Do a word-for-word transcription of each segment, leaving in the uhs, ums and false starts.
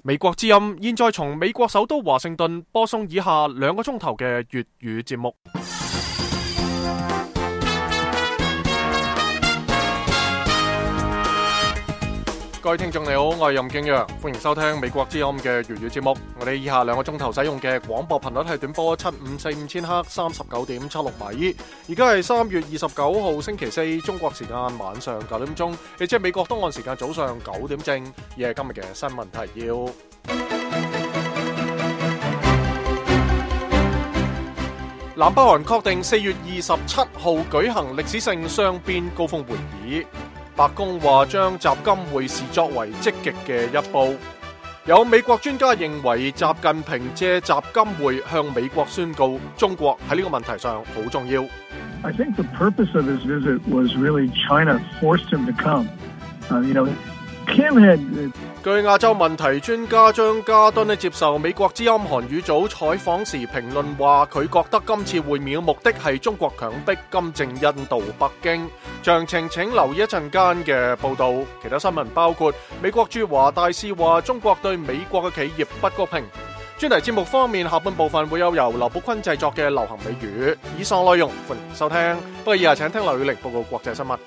美國之音現在從美國首都華盛頓播送以下兩個鐘頭嘅粵語節目。各位聽眾你好，我係任敬陽，歡迎收聽美國之音嘅粵語節目。我哋以下兩個鐘頭使用嘅廣播頻率係短波七五四五千赫三十九點七六米。而家係三月二十九號星期四，中國時間晚上九點鐘，亦即係美國東岸時間早上九點正。而係今日嘅新聞提要。南北韓確定四月二十七號舉行歷史性雙邊高峰會議。白宮話將習金會視作為積極嘅一步。有美國專家認為，習近平借習金會向美國宣告，中國喺呢個問題上好重要。 I think the purpose of his visit was really China forced him to come. Uh, you know, Kim had. 據亞洲問題專家張家敦接受美國之音韓語組採訪時評論話，佢覺得今次會面嘅目的係中國強迫金正恩到北京。詳情請留意一陣間嘅報道。其他新聞包括美國駐華大使話中國對美國嘅企業不公平。專題節目方面，下半部分會有由劉寶坤製作嘅流行美語。以上內容歡迎收聽。不過以下請聽劉宇玲報告國際新聞。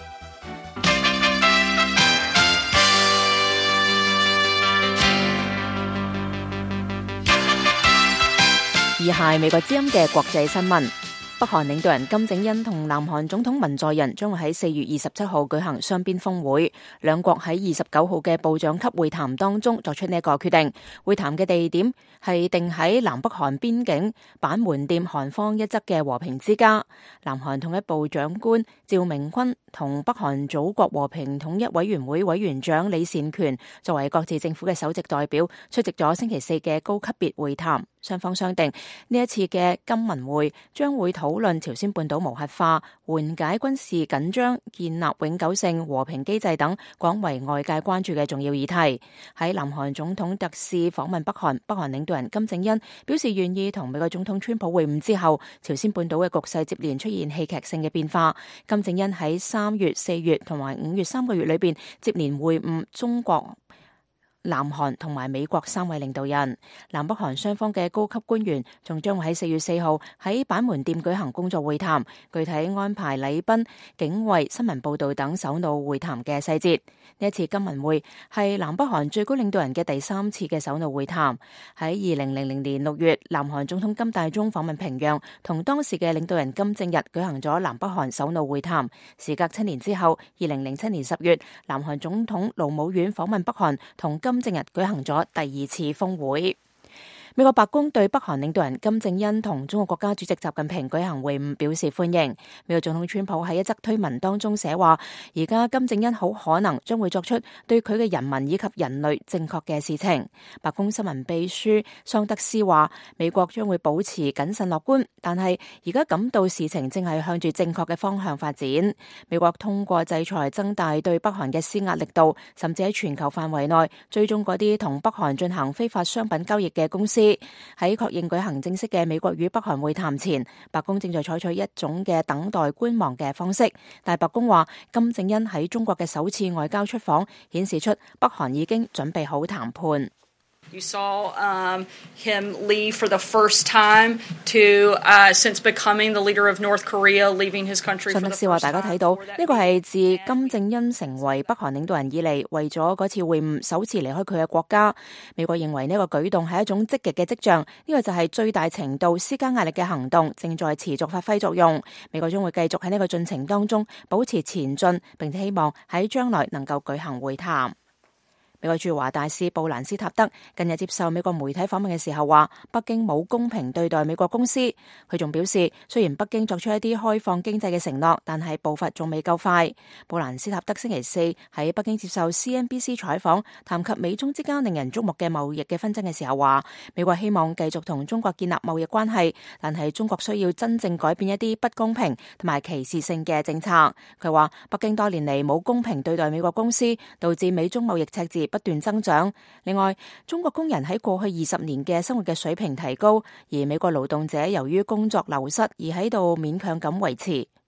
以下係美國之音嘅國際新聞。北韓領導人金正恩同南韓總統文在寅將會喺四月二十七號舉行雙邊峰會，兩國喺二十九號嘅部長級會談當中作出呢一個決定。會談嘅地點係定喺南北韓邊境板門店韓方一側嘅和平之家。南韓統一部長官趙明坤同北韓祖國和平統一委員會委員長李善權作為各自政府嘅首席代表出席咗星期四嘅高級別會談。雙方商定呢一次嘅金文會將會討論朝鮮半島無核化、緩解軍事緊張、建立永久性和平機制等廣為外界關注嘅重要議題。喺南韓總統特使訪問北韓，北韓領導人金正恩表示願意同美國總統川普會晤之後，朝鮮半島嘅局勢接連出現戲劇性嘅變化。金正恩喺三月、四月同埋五月三個月裏邊接連會晤中國、南韓同埋美國三位領導人。南北韓雙方嘅高級官員仲將會喺四月四號喺板門店舉行工作會談，具體安排禮賓、警衛、新聞報道等首腦會談嘅細節。呢一次金文會係南北韓最高領導人嘅第三次嘅首腦會談。喺二零零零年六月，南韓總統金大中訪問平壤，同當時嘅領導人金正日舉行咗南北韓首腦會談。時隔七年之後，二零零七年十月，南韓總統盧武鉉訪問北韓，同金正日舉行咗第二次峰會。美國白宮對北韓領導人金正恩同中國國家主席習近平舉行會晤表示歡迎。美國總統川普喺一則推文當中寫話，而家金正恩好可能將會作出對佢嘅人民以及人類正確嘅事情。白宮新聞秘書桑德斯話，美國將會保持謹慎樂觀，但係而家感到事情正係向住正確嘅方向發展。美國通過制裁增大對北韓嘅施壓力度，甚至喺全球範圍內追蹤嗰啲同北韓進行非法商品交易嘅公司。喺確認舉行正式嘅美國與北韓會談前，白宮正在採取一種嘅等待觀望嘅方式。但係白宮話，金正恩喺中國嘅首次外交出訪，顯示出北韓已經準備好談判。 You saw um, him leave for the first time to, uh, since becoming the leader of North Korea, leaving his country for the first time. 信德斯話：大家睇到呢個係自金正恩成為北韓領導人以嚟，為咗嗰次會晤首次離開佢嘅國家。美國認為呢個舉動係一種積極嘅跡象，呢個就係最大程度施加壓力嘅行動，正在持續發揮作用。美國將會繼續喺呢個進程當中保持前進，並且希望喺將來能夠舉行會談。美國駐華大使布蘭斯塔德近日接受美國媒體訪問嘅時候話，北京冇公平對待美國公司。佢仲表示，雖然北京作出一啲開放經濟嘅承諾，但係步伐仲未夠快。布蘭斯塔德星期四喺北京接受 C N B C 採訪，談及美中之間令人矚目嘅貿易嘅紛爭嘅時候話，美國希望繼續同中國建立貿易關係，但係中國需要真正改變一啲不公平同埋歧視性嘅政策。佢話，北京多年嚟冇公平對待美國公司，導致美中貿易赤字不斷增長。另外，中國工人喺過去二十年嘅生活嘅水平提高，而美國勞動者由於工作流失而喺度勉強咁維持。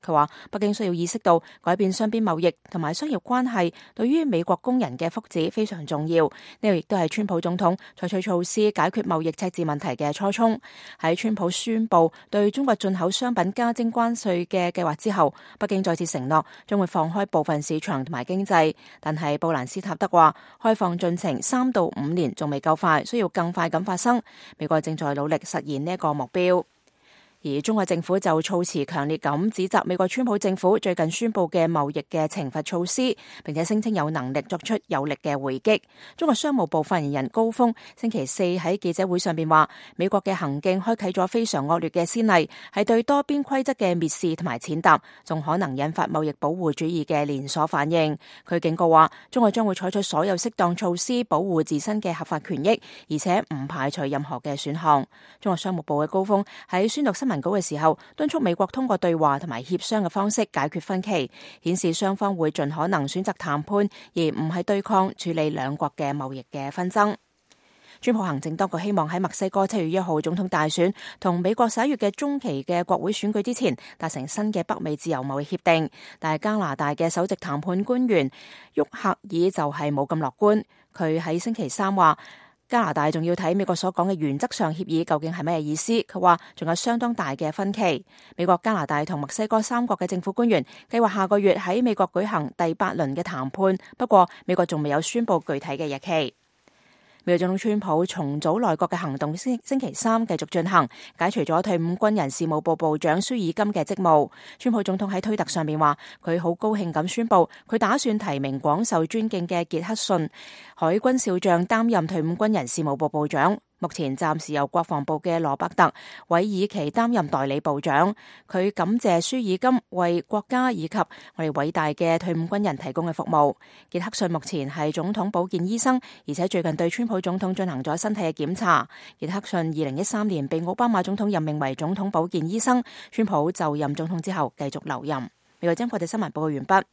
佢話北京需要意識到改變雙邊貿易同埋商業關係對於美國工人嘅福祉非常重要。呢個亦都係川普總統採取措施解決貿易赤字問題嘅初衷。喺川普宣布對中國進口商品加徵關稅嘅計劃之後，北京再次承諾將會放開部分市場同埋經濟。但係布蘭斯塔德話，開放進程三到五年仲未夠快，需要更快咁發生。美國正在努力實現呢一個目標。而中國政府就措辭強烈咁指責美國川普政府最近宣布嘅貿易嘅懲罰措施，並且聲稱有能力作出有力嘅回擊。中國商務部發言人高峰星期四喺記者會上邊話，美國嘅行徑開啟咗非常惡劣嘅先例，係對多邊規則嘅蔑視同埋踐踏，仲可能引發貿易保護主義嘅連鎖反應。佢警告話，中國將會採取所有適當措施保護自身嘅合法權益，而且唔排除任何嘅選項。中國商務部嘅高峰喺宣讀新聞文稿嘅時候，敦促美國通過對話同埋協商嘅方式解決分歧，顯示雙方會盡可能選擇談判，而唔係對抗處理兩國嘅貿易嘅紛爭。川普行政當局希望喺墨西哥七月一號總統大選同美國十一月嘅中期嘅國會選舉之前達成新嘅北美自由貿易協定，但係加拿大嘅首席談判官員沃克爾就係冇咁樂觀。佢喺星期三話，加拿大仲要睇美國所講嘅原則上協議究竟係咩意思。佢話仲有相當大嘅分歧。美國、加拿大同墨西哥三國嘅政府官員計劃下個月喺美國舉行第八輪嘅談判，不過美國仲未有宣布具體嘅日期。美國總統川普重組內閣嘅行動星星期三繼續進行，解除咗退伍軍人事務部部長舒爾金嘅職務。川普總統喺推特上面話，佢好高興咁宣布，佢打算提名廣受尊敬嘅傑克遜海軍少將擔任退伍軍人事務部部長。目前暫時由國防部嘅羅伯特·韋爾奇擔任代理部長。佢感謝舒爾金為國家以及我哋偉大嘅退伍軍人提供嘅服務。傑克遜目前係總統保健醫生，而且最近對川普總統進行咗身體嘅檢查。傑克遜二零一三年被奧巴馬總統任命為總統保健醫生，川普就任總統之後繼續留任。美國之音國際新聞報告完畢。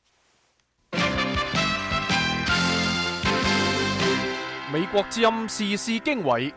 美國之音時事經緯。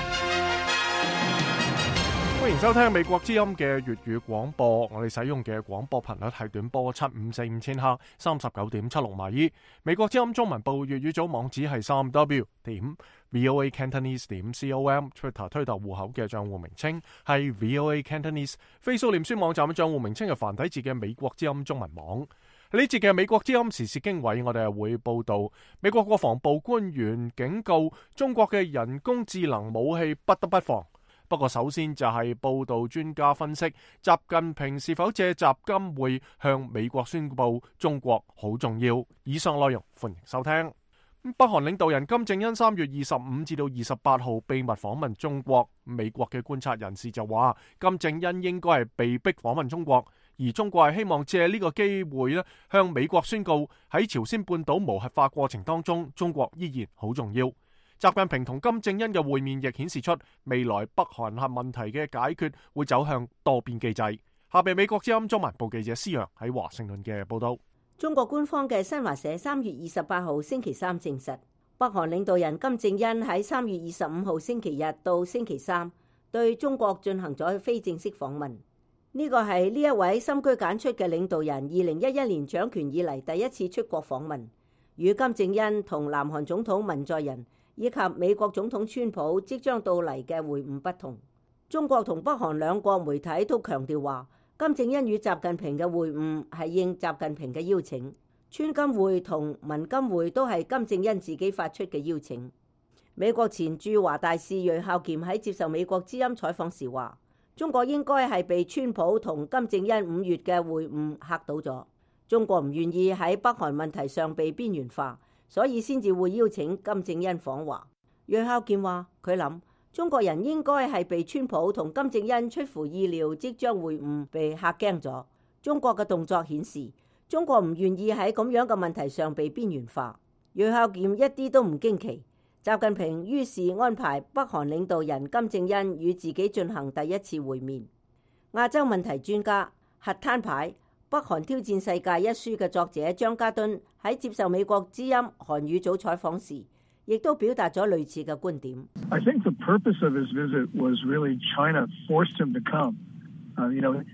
歡迎收聽美國之音嘅粵語廣播，我哋使用嘅廣播頻率係短波七五四五千赫，三十九點七六米。美國之音中文部粵語組網址係三 w 點 voa cantonese 點 com，Twitter 推特戶口嘅賬戶名稱係 voa cantonese，Facebook 臉書網站嘅賬戶名稱係繁體字嘅美國之音中文網。呢節嘅美國之音時事經緯，我哋係會報道美國國防部官員警告中國嘅人工智能武器不得不防。不過首先就係報道專家分析，習近平是否借習金會向美國宣布中國好重要。以上內容歡迎收聽。北韓領導人金正恩三月二十五至到二十八號秘密訪問中國，美國嘅觀察人士就話金正恩應該係被逼訪問中國，而中國係希望借呢個機會咧向美國宣告喺朝鮮半島無核化過程當中，中國依然好重要。習近平同金正恩嘅會面亦顯示出未來北韓核問題嘅解決會走向多邊機制。下邊美國之音中文部記者施洋喺華盛頓嘅報道。 中國官方嘅新華社三月二十八號星期三證實，北韓領導人金正恩喺三月二十五號星期日到星期三對中國進行咗非正式訪問。呢個係呢一位深居簡出嘅領導人二零一一年掌權以嚟第一次出國訪問，與金正恩同南韓總統文在寅以及美國總統川普即將到嚟嘅會晤不同。中國同北韓兩國媒體都強調話，金正恩與習近平嘅會晤係應習近平嘅邀請，川金會同文金會都係金正恩自己發出嘅邀請。美國前駐華大使瑞孝儉喺接受美國之音採訪時話，中國應該係被川普同金正恩五月嘅會晤嚇到咗，中國唔願意喺北韓問題上被邊緣化，所以先至會邀請金正恩訪華。瑞孝儉話，佢諗中國人應該係被川普同金正恩出乎意料即將會晤被嚇驚咗。中國嘅動作顯示，中國唔願意喺咁樣嘅問題上被邊緣化。瑞孝儉一啲都唔驚奇，習近平於是安排北韓領導人金正恩與自己進行第一次會面。亞洲問題專家、核攤牌、北韓挑戰世界一書嘅作者張家敦喺接受美國之音韓語組採訪時，亦都表達咗類似嘅觀點。 I think the purpose of his visit was really China forced him to come. Uh, you know,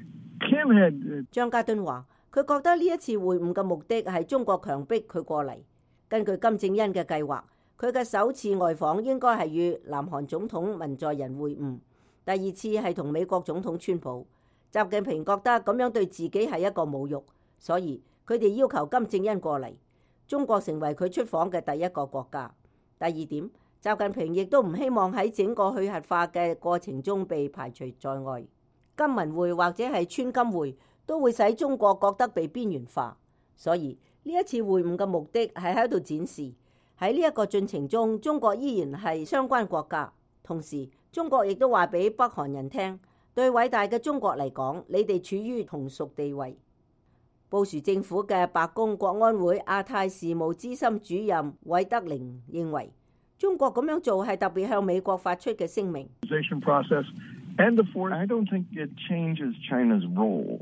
Kim had 張家敦話：佢覺得呢一次會晤嘅目的係中國強迫佢過嚟。根據金正恩嘅計劃，佢嘅首次外訪應該係與南韓總統文在寅會晤，第二次係同美國總統川普。習近平覺得咁樣對自己係一個侮辱，所以佢哋要求金正恩過嚟，中國成為佢出訪嘅第一個國家。第二點，習近平亦都唔希望喺整個去核化嘅過程中被排除在外。金文會或者係川金會都會使中國覺得被邊緣化，所以呢一次會晤嘅目的係喺度展示喺呢一個進程中，中國依然係相關國家。同時，中國亦都話俾北韓人聽，對偉大嘅中國嚟講，你哋處於同屬地位。布殊政府嘅白宮國安會亞太事務資深主任韋德寧認為，中國咁樣做係特別向美國發出嘅聲明。 And the fourth, I don't think it changes China's role.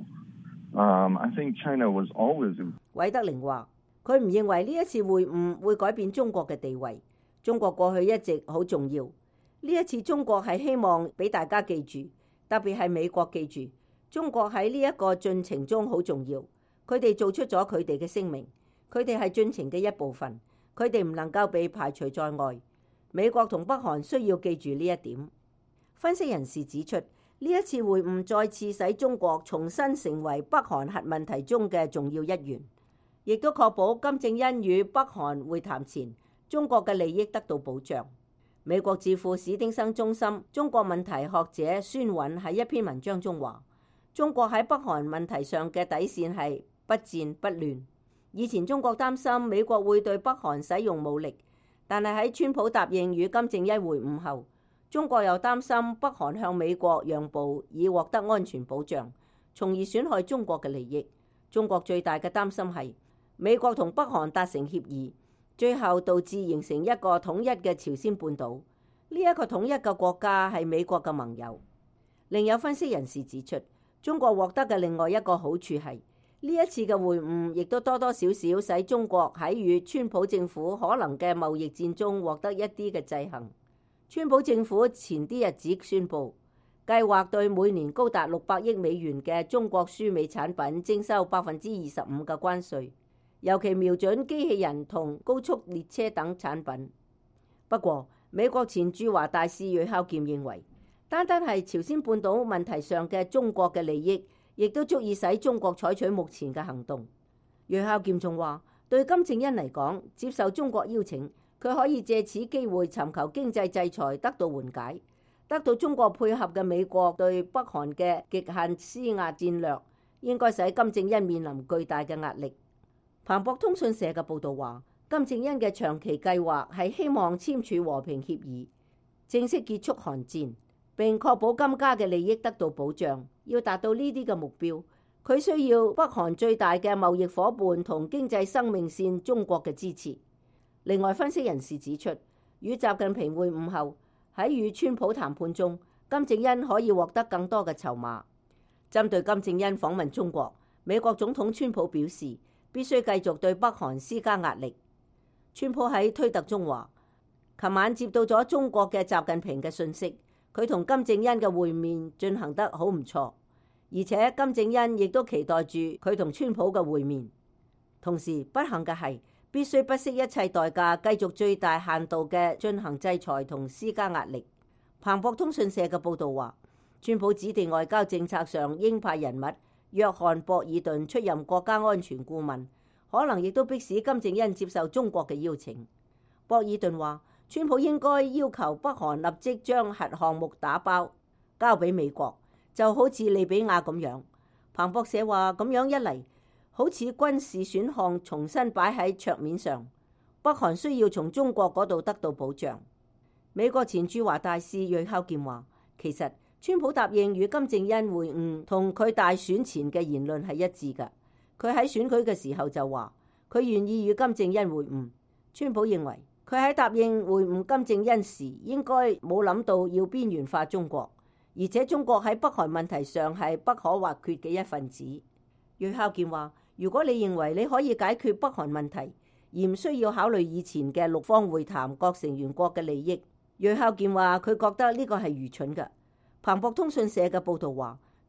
Um, I think China was always. 韋德寧話：佢唔認為呢一次會晤會改變中國嘅地位。中國過去一直好重要。呢一次中國係希望俾大家記住，特別係美國記住，中國喺呢一個進程中好重要。佢哋做出咗佢哋嘅聲明，佢哋係進程嘅一部分，佢哋唔能夠被排除在外。美國同北韓需要記住呢一點。分析人士指出，呢一次會晤再次使中國重新成為北韓核問題中嘅重要一員，亦都確保金正恩與北韓會談前，中國嘅利益得到保障。美國智庫史丁生中心中國問題學者孫韻喺一篇文章中話，中國喺北韓問題上嘅底線係不戰不亂。以前中國擔心美國會對北韓使用武力，但係喺川普答應與金正恩會晤後，中國又擔心北韓向美國讓步以獲得安全保障，從而損害中國嘅利益。中國最大嘅擔心係美國同北韓達成協議，最後導致形成一個統一嘅朝鮮半島。呢一個統一嘅國家係美國嘅盟友。另有分析人士指出，中國獲得嘅另外一個好處係呢一次嘅會晤亦都多多少少使中國喺與川普政府可能嘅貿易戰中獲得一啲嘅制衡。川普政府前啲日子宣布，計劃對每年高達六百億美元嘅中國輸美產品徵收百分之二十五嘅關稅，尤其瞄準機器人同高速列車等產品。不過，美國前駐華大使瑞孝劍認為，單單係朝鮮半島問題上嘅中國嘅利益，亦都足以使中國採取目前嘅行動。瑞孝劍仲話，對金正恩嚟講，接受中國邀請，佢可以借此機會尋求經濟制裁得到緩解，得到中國配合嘅美國對北韓嘅極限施壓戰略，應該使金正恩面臨巨大嘅壓力。彭博通訊社嘅報導話，金正恩嘅長期計劃係希望簽署和平協議，正式結束韓戰，並確保金家嘅利益得到保障。要達到呢啲嘅目標，佢需要北韓最大嘅貿易夥伴同經濟生命線中國嘅支持。另外，分析人士指出，與習近平會晤後，喺與川普談判中，金正恩可以獲得更多嘅籌碼。針對金正恩訪問中國，美國總統川普表示必須繼續對北韓施加壓力。川普喺推特中話，琴晚接到咗中國嘅習近平嘅訊息，佢同金正恩嘅會面進行得好唔錯，而且金正恩亦都期待住佢同川普嘅會面。同時，不幸嘅係，必須不惜一切代價，繼續最大限度嘅進行制裁同施加壓力。彭博通訊社嘅報導話，川普指定外交政策上鷹派人物約翰博爾頓出任國家安全顧問，可能亦都迫使金正恩接受中國嘅邀請。博爾頓話，川普應該要求北韓立即將核項目打包交俾美國，就好似利比亞咁樣。彭博社話，咁樣一嚟，好似軍事選項重新擺喺桌面上，北韓需要從中國嗰度得到保障。美國前駐華大使瑞孝劍話，其實川普答應與金正恩會晤同佢大選前嘅言論係一致嘅。佢喺選舉嘅時候就話，佢願意與金正恩會晤。川普認為佢喺答應會晤金正恩時，應該冇諗到要邊緣化中國，而且中國喺北韓問題上係不可或缺嘅一份子。瑞孝劍話，如果你認為你可以解決北韓問題，而唔需要考慮以前嘅六方會談各成員國嘅利益，瑞孝劍話佢覺得呢個係愚蠢嘅。彭博通訊社嘅報導話，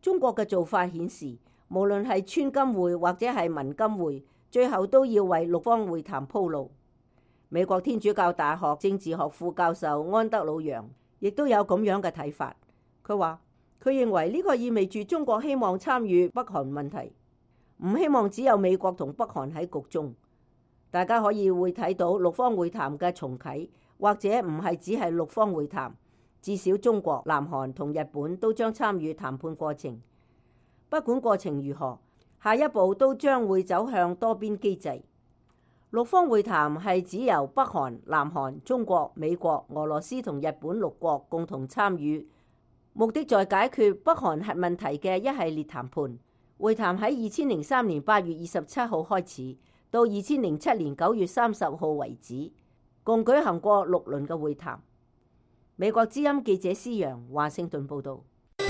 中國嘅做法顯示，無論係川金會或者係民金會，最後都要為六方會談鋪路。美國天主教大學政治學副教授安德魯楊亦都有咁樣嘅睇法。佢話佢認為呢個意味住中國希望參與北韓問題，唔希望只有美國同北韓喺局中。大家可以會睇到六方會談嘅重啟，或者唔係只係六方會談，至少中國、南韓同日本都將參與談判過程。不管過程如何，下一步都將會走向多邊機制。六方會談係指由北韓、南韓、中國、美國、俄羅斯同日本六國共同參與，目的在解決北韓核問題嘅一系列談判。會談喺二千零三年八月二十七號開始，到二千零七年九月三十號為止，共舉行過六輪嘅會談。美國之音記者施陽華盛頓報道。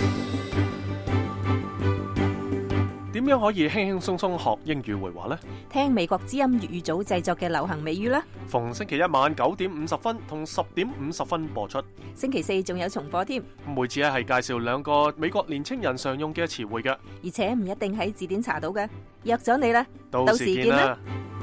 點樣可以輕輕鬆鬆學英語會話呢？ 聽美國之音粵語組製作嘅流行美語啦。 逢星期一晚九點五十分同十點五十分播出。 星期四仲有重播添。 每次咧係介紹兩個美國年青人常用嘅詞彙嘅， 而且唔一定喺字典查到嘅。約咗你啦， 到時見啦。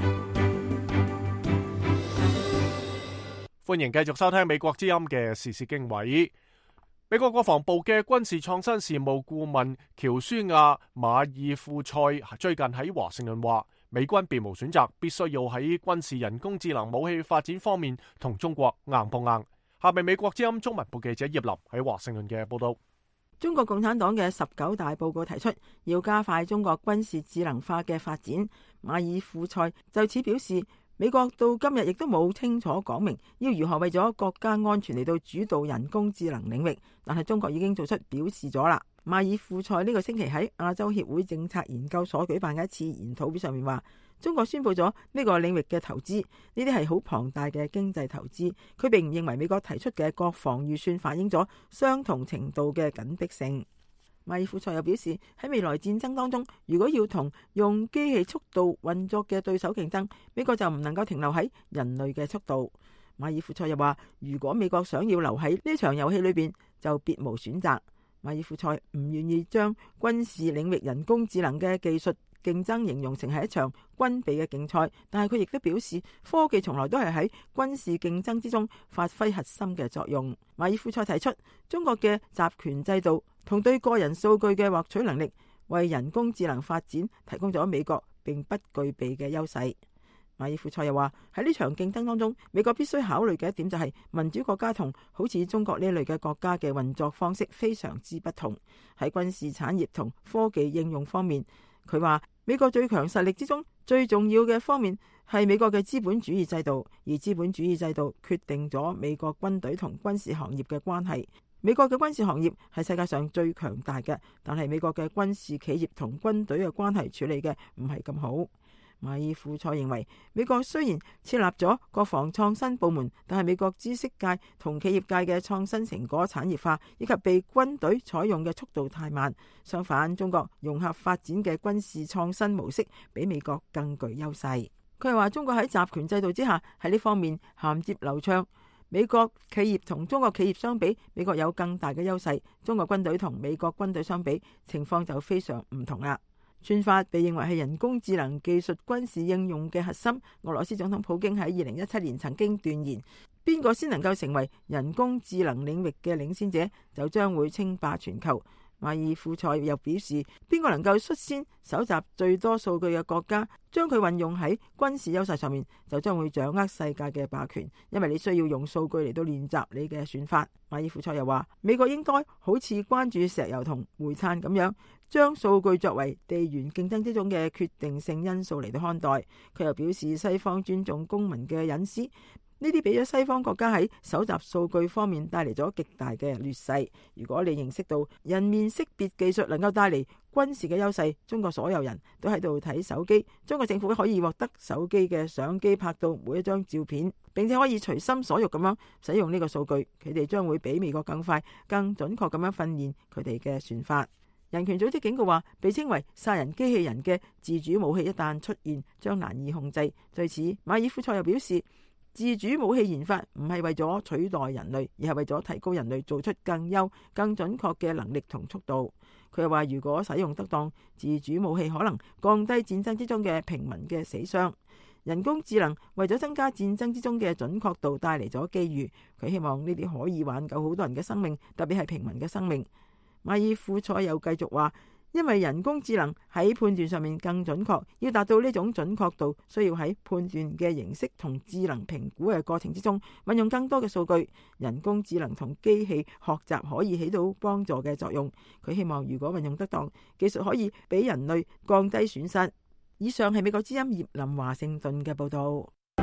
歡迎繼續收聽美國之音嘅時事經緯。美國國防部嘅軍事創新事務顧問喬舒亞馬爾庫塞最近喺華盛頓話，美軍別無選擇，必須要喺軍事人工智能武器發展方面同中國硬碰硬。下面美國之音中文部記者葉林喺華盛頓嘅報道。 中國共產黨嘅十九大報告提出要加快中國軍事智能化嘅發展。馬爾庫塞就此表示，美國到今日亦都冇清楚講明要如何為咗國家安全嚟到主導人工智能領域，但係中國已經做出表示咗啦。馬爾庫塞呢個星期喺亞洲協會政策研究所舉辦嘅一次研討會上面話，中國宣布咗呢個領域嘅投資，呢啲係好龐大嘅經濟投資。佢並唔認為美國提出嘅國防預算反映咗相同程度嘅緊迫性。馬爾庫塞又表示，喺未來戰爭當中，如果要同用機器速度運作嘅對手競爭，美國就唔能夠停留喺人類嘅速度。馬爾庫塞又話，如果美國想要留喺呢場遊戲裏邊，就別無選擇。馬爾庫塞唔願意將軍事領域人工智能嘅技術競爭形容成係一場軍備嘅競賽，但係佢亦都表示，科技從來都係喺軍事競爭之中發揮核心嘅作用。馬爾庫塞提出，中國嘅集權制度同對個人數據嘅獲取能力，為人工智能發展提供咗美國並不具備嘅優勢。馬爾庫塞又話，喺呢場競爭當中，美國必須考慮嘅一點就係民主國家同好似中國呢類嘅國家嘅運作方式非常之不同。喺軍事產業同科技應用方面，佢話美國最強實力之中最重要嘅方面係美國嘅資本主義制度，而資本主義制度決定咗美國軍隊同軍事行業嘅關係。美國嘅軍事行業係世界上最強大嘅，但係美國嘅軍事企業同軍隊嘅關係處理嘅唔係咁好。馬爾庫塞認為，美國雖然設立咗國防創新部門，但係美國知識界同企業界嘅創新成果產業化以及被軍隊採用嘅速度太慢。相反，中國融合發展嘅軍事創新模式比美國更具優勢。佢係話，中國喺集權制度之下喺呢方面銜接流暢。美國企業同中國企業相比，美國有更大嘅優勢。中國軍隊同美國軍隊相比，情況就非常唔同啦。算法被認為係人工智能技術軍事應用嘅核心。俄羅斯總統普京喺二零一七年曾經斷言，邊個先能夠成為人工智能領域嘅領先者，就將會稱霸全球。馬爾庫塞又表示，邊個能夠率先搜集最多數據嘅國家，將佢運用喺軍事優勢上面，就將會掌握世界嘅霸權，因為你需要用數據嚟到練習你嘅算法。馬爾庫塞又話，美國應該好似關注石油同煤炭咁樣，將數據作為地緣競爭之中嘅決定性因素嚟到看待。佢又表示，西方尊重公民嘅隱私，呢啲俾咗西方國家喺搜集數據方面帶嚟咗極大嘅劣勢。如果你認識到人面識別技術能夠帶嚟軍事嘅優勢，中國所有人都喺度睇手機，中國政府可以獲得手機嘅相機拍到每一張照片，並且可以隨心所欲咁樣使用呢個數據，佢哋將會比美國更快、更準確咁樣訓練佢哋嘅算法。人權組織警告話，被稱為殺人機器人嘅自主武器一旦出現，將難以控制。對此，馬爾庫塞又表示，自主武器研發唔係為咗取代人類，而係為咗提高人類做出更優、更準確嘅能力同速度。 佢又話，如果使用得當，自主武器可能降低戰爭之中嘅平民嘅死傷。人工智能為咗增加戰爭之中嘅準確度，帶嚟咗機遇。佢希望呢啲可以挽救好多人嘅生命，特別係平民嘅生命。馬爾庫塞又繼續話，因為人工智能喺判斷上面更準確，要達到呢種準確度，需要喺判斷嘅形式同智能評估嘅過程之中運用更多嘅數據。人工智能同機器學習可以起到幫助嘅作用。佢希望如果運用得當，技術可以俾人類降低損失。以上係美國之音葉林華盛頓嘅報道。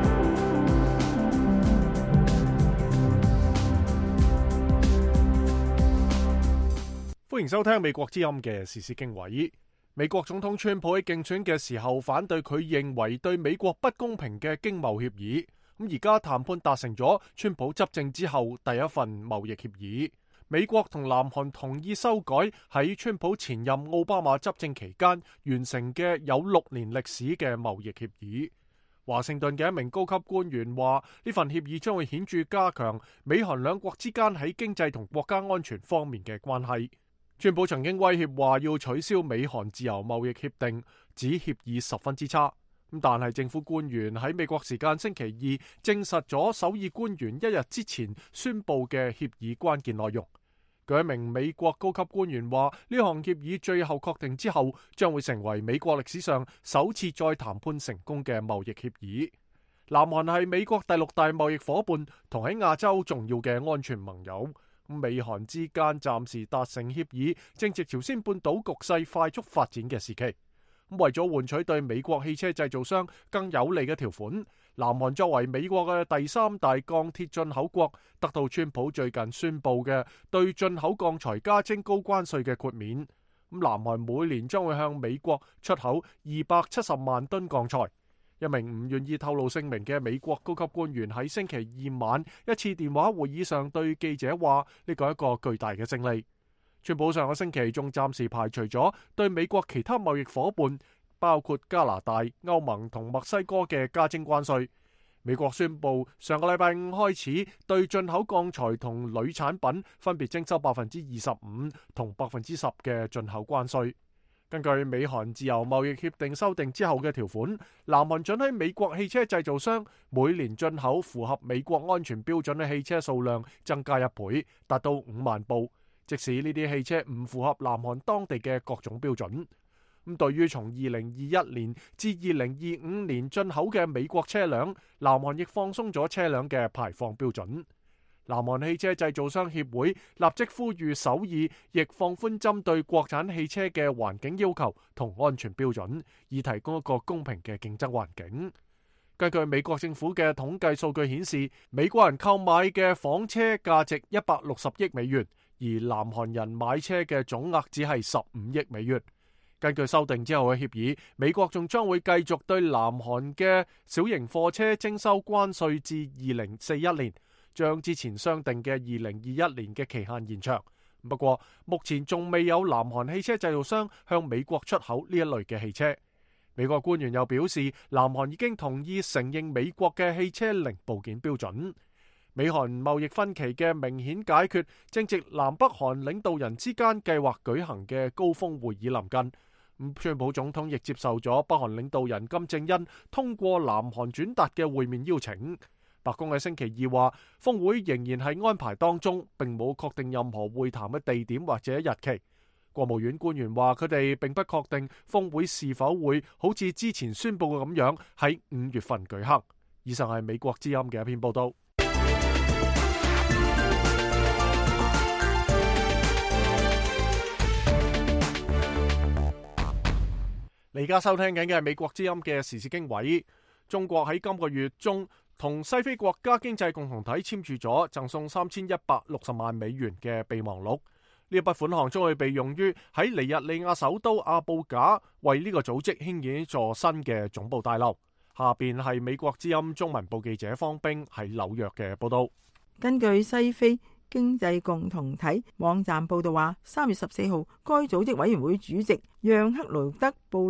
歡迎收聽美國之音嘅時事經緯。美國總統川普喺競選嘅時候反對佢認為對美國不公平嘅經貿協議，咁而家談判達成咗川普執政之後第一份貿易協議。美國同南韓同意修改喺川普前任奧巴馬執政期間完成嘅有六年歷史嘅貿易協議。華盛頓嘅一名高級官員話，呢份協議將會顯著加強美韓兩國之間喺經濟同國家安全方面嘅關係。川普曾經威脅話要取消美韓自由貿易協定，指協議十分之差。但係政府官員喺美國時間星期二證實咗首爾官員一日之前宣布嘅協議關鍵內容。據一名美國高級官員話，呢項協議最後確定之後，將會成為美國歷史上首次再談判成功嘅貿易協議。南韓係美國第六大貿易夥伴，同喺亞洲重要嘅安全盟友。美韓之間暫時達成協議，正值朝鮮半島局勢快速發展嘅時期。為咗換取對美國汽車製造商更有利嘅條款，南韓作為美國嘅第三大鋼鐵進口國，得到川普最近宣布嘅對進口鋼材加徵高關稅嘅豁免。咁南韓每年將會向美國出口二百七十萬噸鋼材。一名唔願意透露姓名嘅美國高級官員喺星期二晚一次電話會議上對記者話：呢個係一個巨大嘅勝利。川普上個星期仲暫時排除咗對美國其他貿易夥伴，包括加拿大、歐盟同墨西哥嘅加徵關稅。美國宣布上個禮拜五開始對進口鋼材同鋁產品分別徵收百分之二十五同百分之十嘅進口關稅。根據美韓自由貿易協定修訂之後嘅條款，南韓准許美國汽車製造商每年進口符合美國安全標準嘅汽車數量增加一倍，達到五萬部。即使呢啲汽車唔符合南韓當地嘅各種標準。咁對於從二零二一年至二零二五年進口嘅美國車輛，南韓亦放鬆咗車輛嘅排放標準。南韓汽車製造商協會立即呼籲首爾亦放寬針對國產汽車嘅環境要求同安全標準，以提供一個公平嘅競爭環境。根據美國政府嘅統計數據顯示，美國人購買嘅房車價值一百六十億美元，而南韓人買車嘅總額只係十五億美元。根據修訂之後嘅協議，美國仲將會繼續對南韓嘅小型貨車徵收關稅至二零四一年。將之前商定嘅二零二一年嘅期限延長。不過目前仲未有南韓汽車製造商向美國出口呢一類嘅汽車。美國官員又表示，南韓已經同意承認美國嘅汽車零部件標準。美韓貿易分歧嘅明顯解決，正值南北韓領導人之間計劃舉行嘅高峰會議臨近。咁川普總統亦接受咗北韓領導人金正恩通過南韓轉達嘅會面邀請。白宮喺星期二話，峰會仍然係安排當中，並冇確定任何會談嘅地點或者日期。國務院官員話，佢哋並不確定峰會是否會好似之前宣布嘅咁樣喺五月份舉行。以上係美國之音嘅一篇報道。你而家收聽緊嘅係美國之音嘅時事經緯。中國喺今個月中同西非國家經濟共同體簽署咗贈送三千一百六十萬美元嘅備忘錄。呢一筆款項將會被用於喺尼日利亞首都阿布賈為呢個組織興建一座新嘅總部大樓。下邊係美國之音中文部記者方冰喺紐約嘅報道。 根據西非經濟共同體網站報道話，三月十四號，該組織委員會主席讓克勞德布魯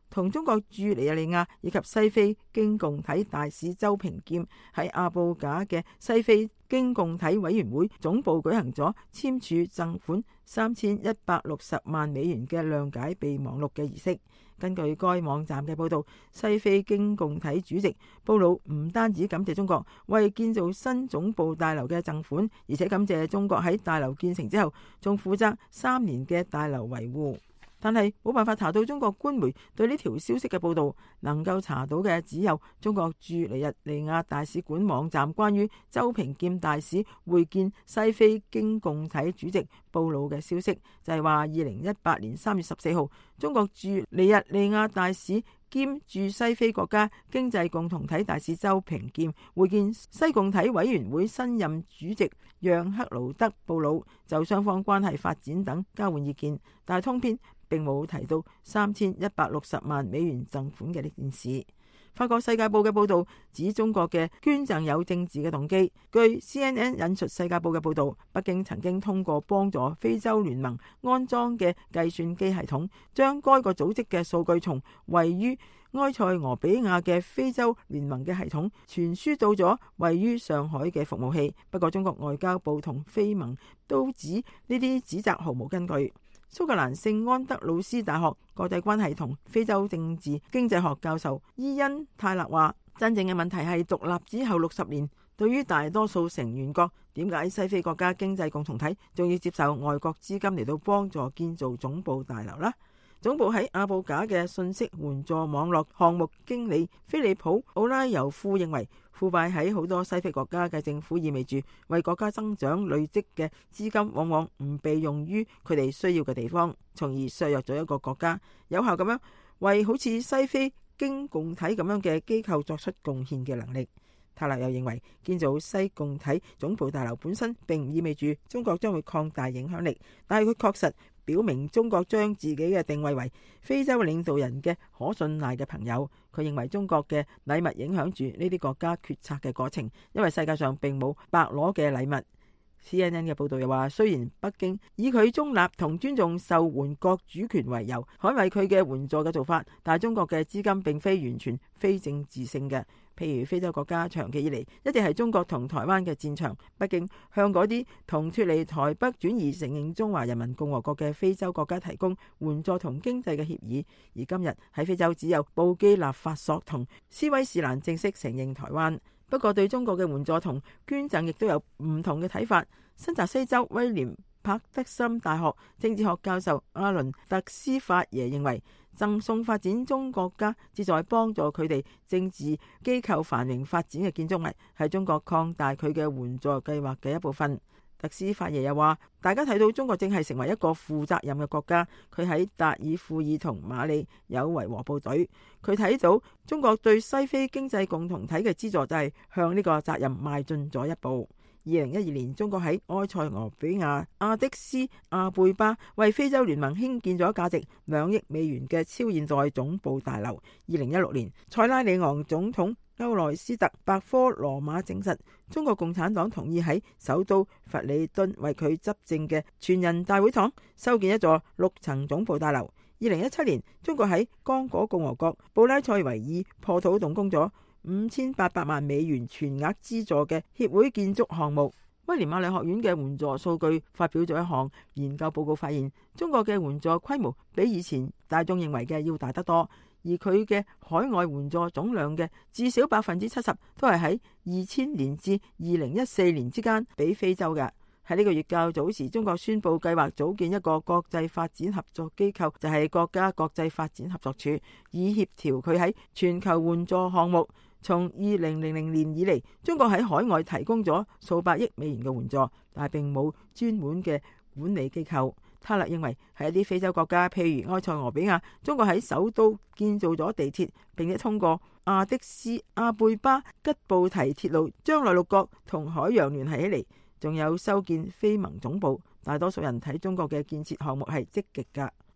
同中國駐尼日利亞以及西非經共體大使周平健喺阿布賈嘅西非經共體委員會總部舉行咗簽署贈款三千一百六十萬美元嘅諒解備忘錄嘅儀式。根據該網站嘅報道，西非經共體主席布魯唔單止感謝中國為建造新總部大樓嘅贈款，而且感謝中國喺大樓建成之後仲負責三年嘅大樓維護。但係冇辦法查到中國官媒對呢條消息嘅報導，能夠查到嘅只有中國駐尼日利亞大使館網站關於周平健大使會見西非經共體主席布魯嘅消息，就係話二零一八年三月十四號，中國駐尼日利亞大使兼駐西非國家經濟共同體大使周平健會見西共體委員會新任主席讓克勞德布魯，就雙方關係發展等交換意見，但係通篇並冇提到三千一百六十萬美元贈款嘅呢件事。法國世界報嘅報導指中國嘅捐贈有政治嘅動機。據 C N N 引述世界報嘅報導，北京曾經通過幫助非洲聯盟安裝嘅計算機系統，將該個組織嘅數據從位於埃塞俄比亞嘅非洲聯盟嘅系統傳輸到咗位於上海嘅服務器。不過中國外交部同非盟都指呢啲指責毫無根據。蘇格蘭聖安德魯斯大學國際關係同非洲政治經濟學教授伊恩泰勒話，真正嘅問題係獨立之後六十年，對於大多數成員國，點解西非國家經濟共同體仲要接受外國資金嚟到幫助建造總部大樓呢？總部喺阿布賈嘅信息援助網絡項目經理菲利普奧拉尤夫認為，腐敗喺好多西非國家嘅政府意味住為國家增長累積嘅資金往往唔被用於佢哋需要嘅地方，從而削弱咗一個國家有效咁樣為好似西非經共體咁樣嘅機構作出貢獻嘅能力。泰勒又認為，建造西共體總部大樓本身並唔意味住中國將會擴大影響力，但係佢確實表明中國將自己嘅定位為非洲領導人嘅可信賴嘅朋友。佢認為中國嘅禮物影響住呢啲國家決策嘅過程，因為世界上並冇白攞嘅禮物。C N N 嘅報道又話，雖然北京以佢中立同尊重受援國主權為由捍衛佢嘅援助嘅做法，但係中國嘅資金並非完全非政治性嘅。譬如非洲國家長期以嚟一直係中國同台灣嘅戰場，北京向嗰啲同脫離台北轉移承認中華人民共和國嘅非洲國家提供援助同經濟嘅協議，而今日喺非洲只有布基納法索同斯威士蘭正式承認台灣。不過對中國嘅援助同捐贈亦都有唔同嘅睇法。新澤西州威廉柏德森大學政治學教授阿倫特斯法耶認為，贈送發展中國家旨在幫助佢哋政治機構繁榮發展嘅建築物，係中國擴大佢嘅援助計劃嘅一部分。特斯法耶又話，大家睇到中國正係成為一個負責任嘅國家，佢喺達爾富爾同馬里有維和部隊，佢睇到中國對西非經濟共同體嘅資助就係向呢個責任邁進咗一步。二零一二年，中國喺埃塞俄比亞阿迪斯阿貝巴為非洲聯盟興建咗價值兩億美元嘅超現代總部大樓。二零一六年，塞拉利昂總統歐萊斯特百科羅馬證實，中國共產黨同意喺首都弗里敦為佢執政嘅全人大會堂修建一座六層總部大樓。二零一七年，中國喺剛果共和國布拉塞維爾破土動工咗五千八百萬美元全額資助嘅協會建築項目。威廉瑪麗學院嘅援助數據發表咗一項研究報告，發現中國嘅援助規模比以前大眾認為嘅要大得多，而佢嘅海外援助總量嘅至少百分之七十都係喺二千年至二零一四年之間俾非洲嘅。喺呢個月較早時，中國宣布計劃組建一個國際發展合作機構，就係國家國際發展合作處，以協調佢喺全球援助項目。從二零零零年以嚟，中國喺海外提供咗數百億美元嘅援助，但係並冇專門嘅管理機構。他勒認為喺一啲非洲國家，譬如埃塞俄比亞，中國喺首都建造咗地鐵，並且通過阿迪斯阿貝巴吉布提鐵路將內陸國同海洋聯繫起嚟，仲有修建非盟總部。大多數人睇中國嘅建設項目係積極㗎。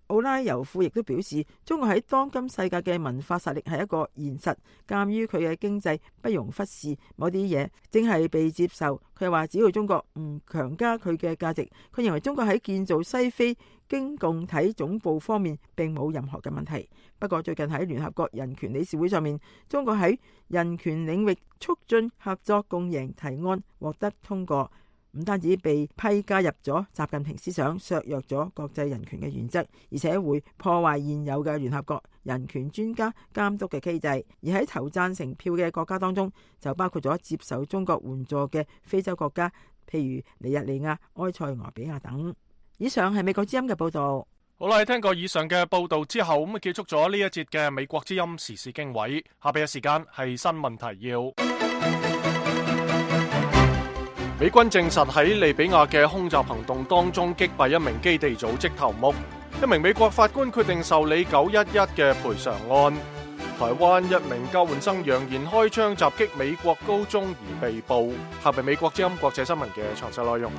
奧拉尤夫亦都表示，中國喺當今世界嘅文化實力係一個現實，鑑於佢嘅經濟不容忽視，某啲嘢正係被接受。佢話只要中國唔強加佢嘅價值，佢認為中國喺建造西非經共體總部方面並冇任何嘅問題。不過最近喺聯合國人權理事會上面，中國喺人權領域促進合作共贏提案獲得通過，唔單止被批加入咗習近平思想，削弱咗國際人權嘅原則，而且會破壞現有嘅聯合國人權專家監督嘅機制。而喺投贊成票嘅國家當中，就包括咗接受中國援助嘅非洲國家，譬如尼日利亞、埃塞俄比亞等。以上係美國之音嘅報道。 好啦，聽過以上嘅報道之後，咁啊結束咗呢一節嘅美國之音時事經緯。下邊嘅時間係新聞提要。美軍證實喺利比亞嘅空襲行動當中擊斃一名基地組織頭目。一名美國法官決定受理九一一嘅賠償案。台灣一名交換生揚言開槍襲擊美國高中而被捕。下邊美國之音國際新聞嘅詳細內容。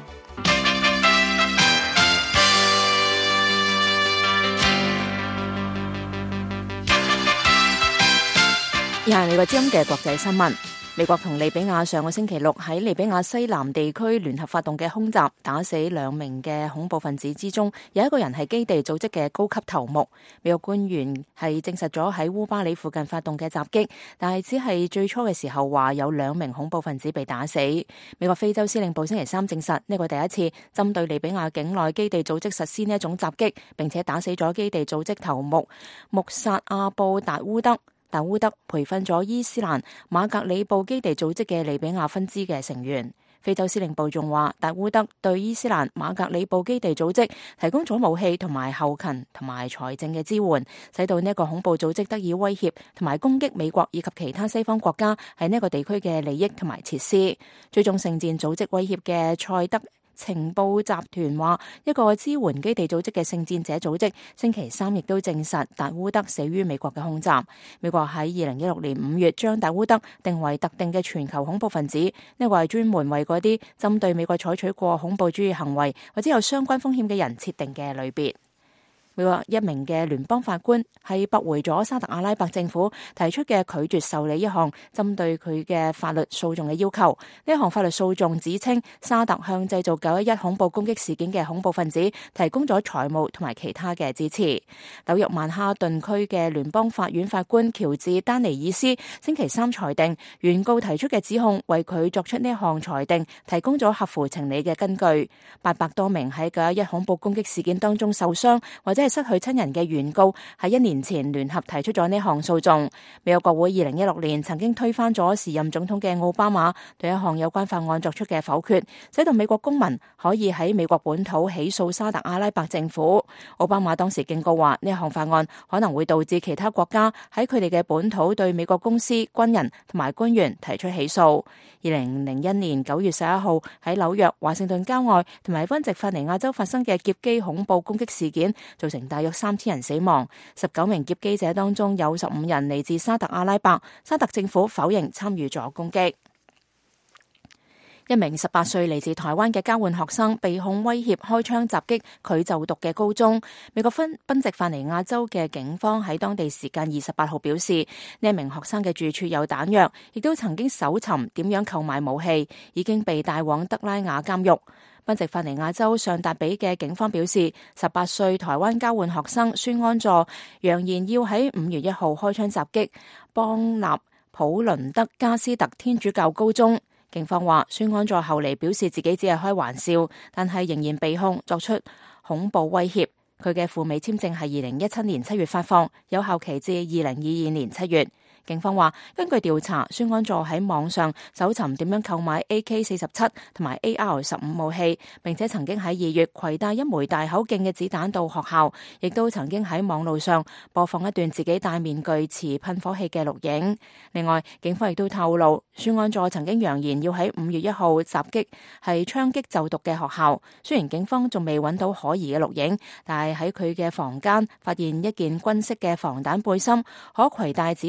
以下係美國之音嘅國際新聞。美國同利比亞上個星期六喺利比亞西南地區聯合發動嘅空襲，打死兩名嘅恐怖分子之中，有一個人係基地組織嘅高級頭目。美國官員係證實咗喺烏巴里附近發動嘅襲擊，但係只係最初嘅時候話有兩名恐怖分子被打死。美國非洲司令部星期三證實呢個第一次針對利比亞境內基地組織實施呢一種襲擊，並且打死咗基地組織頭目穆薩阿布達烏德。達烏德培訓咗伊斯蘭馬格里布基地組織嘅利比亞分支嘅成員。非洲司令部仲話，達烏德對伊斯蘭馬格里布基地組織提供咗武器同埋後勤同埋財政嘅支援，使到呢一個恐怖組織得以威脅同埋攻擊美國以及其他西方國家喺呢一個地區嘅利益同埋設施。追蹤聖戰組織威脅嘅塞德情報集團話，一個支援基地組織嘅聖戰者組織星期三亦都證實達烏德死於美國嘅空襲。美國喺二零一六年五月將達烏德定為特定嘅全球恐怖分子，呢個係專門為嗰啲針對美國採取過恐怖主義行為或者有相關風險嘅人設定嘅類別。美國一名嘅聯邦法官係駁回咗沙特阿拉伯政府提出嘅拒絕受理一項針對佢嘅法律訴訟嘅要求。呢一項法律訴訟指稱沙特向製造九一一恐怖攻擊事件嘅恐怖分子提供咗財務同埋其他嘅支持。紐約曼哈頓區嘅聯邦法院法官喬治丹尼爾斯星期三裁定，原告提出嘅指控為佢作出呢一項裁定提供咗合乎情理嘅根據。八百多名喺九一一恐怖攻擊事件當中受傷或者係失去親人嘅原告喺一年前聯合提出咗呢項訴訟。美國國會二零一六年曾經推翻咗時任總統嘅奧巴馬對一項有關法案作出嘅否決，使到美國公民可以喺美國本土起訴沙特阿拉伯政府。奧巴馬當時警告話，呢項法案可能會導致其他國家喺佢哋嘅本土對美國公司、軍人同埋官員提出起訴。二零零一年九月十一號喺紐約、華盛頓郊外同埋賓夕法尼亞州發生嘅劫機恐怖攻擊事件，造成大約三千人死亡，十九名劫機者當中有十五人嚟自沙特阿拉伯。沙特政府否認參與咗攻擊。一名十八歲嚟自台灣嘅交換學生被控威脅開槍襲擊佢就讀嘅高中。美國賓賓夕法尼亞州嘅警方喺當地時間二十八號表示，呢一名學生嘅住處有彈藥，亦都曾經搜尋點樣購買武器，已經被帶往德拉瓦監獄。賓夕法尼亞州上達比嘅警方表示，十八歲台灣交換學生孫安座揚言要喺五月一號開槍襲擊邦納普倫德加斯特天主教高中。警方話，孫安座後嚟表示自己只係開玩笑，但係仍然被控作出恐怖威脅。佢嘅赴美簽證係二零一七年七月發放，有效期至二零二二年七月。警方話，根據調查，孫安座喺網上搜尋點樣購買 A K 四十七 同埋 A R 十五武器，並且曾經喺二月攜帶一枚大口徑嘅子彈到學校，亦都曾經喺網路上播放一段自己戴面具持噴火器嘅錄影。另外，警方亦都透露，孫安座曾經揚言要喺五月一號襲擊係槍擊就讀嘅學校。雖然警方仲未揾到可疑嘅錄影，但係喺佢嘅房間發現一件軍式嘅防彈背心、可攜帶子彈嘅背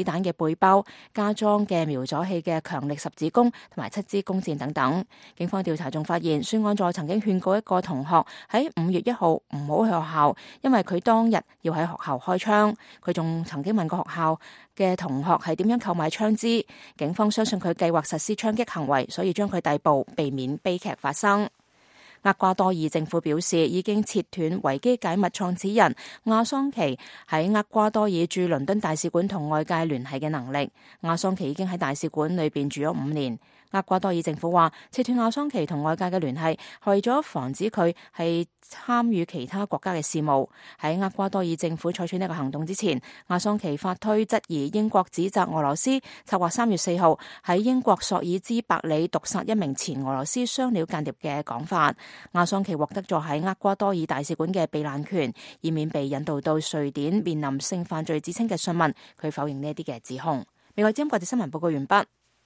背包加裝嘅瞄阻器嘅強力十字弓同埋七支弓箭等等。警方調查仲發現，孫安在曾經勸告一個同學喺五月一號唔好去學校，因為佢當日要喺學校開槍。佢仲曾經問過學校嘅同學係點樣購買槍支。警方相信佢計劃實施槍擊行為，所以將佢逮捕，避免悲劇發生。厄瓜多爾政府表示，已經切斷維基解密創始人亞桑奇喺厄瓜多爾駐倫敦大使館同外界聯繫嘅能力。亞桑奇已經喺大使館裏邊住咗五年。厄瓜多爾政府話，切斷亞桑奇同外界嘅聯繫，係為咗防止佢係參與其他國家嘅事務。喺厄瓜多爾政府採取呢個行動之前，亞桑奇發推質疑英國指責俄羅斯策劃三月四號喺英國索爾茲伯里毒殺一名前俄羅斯雙料間諜嘅講法。亞桑奇獲得咗喺厄瓜多爾大使館嘅避難權，以免被引渡到瑞典面臨性犯罪之稱嘅訊問。佢否認呢啲嘅指控。美國之音國際新聞報告完畢。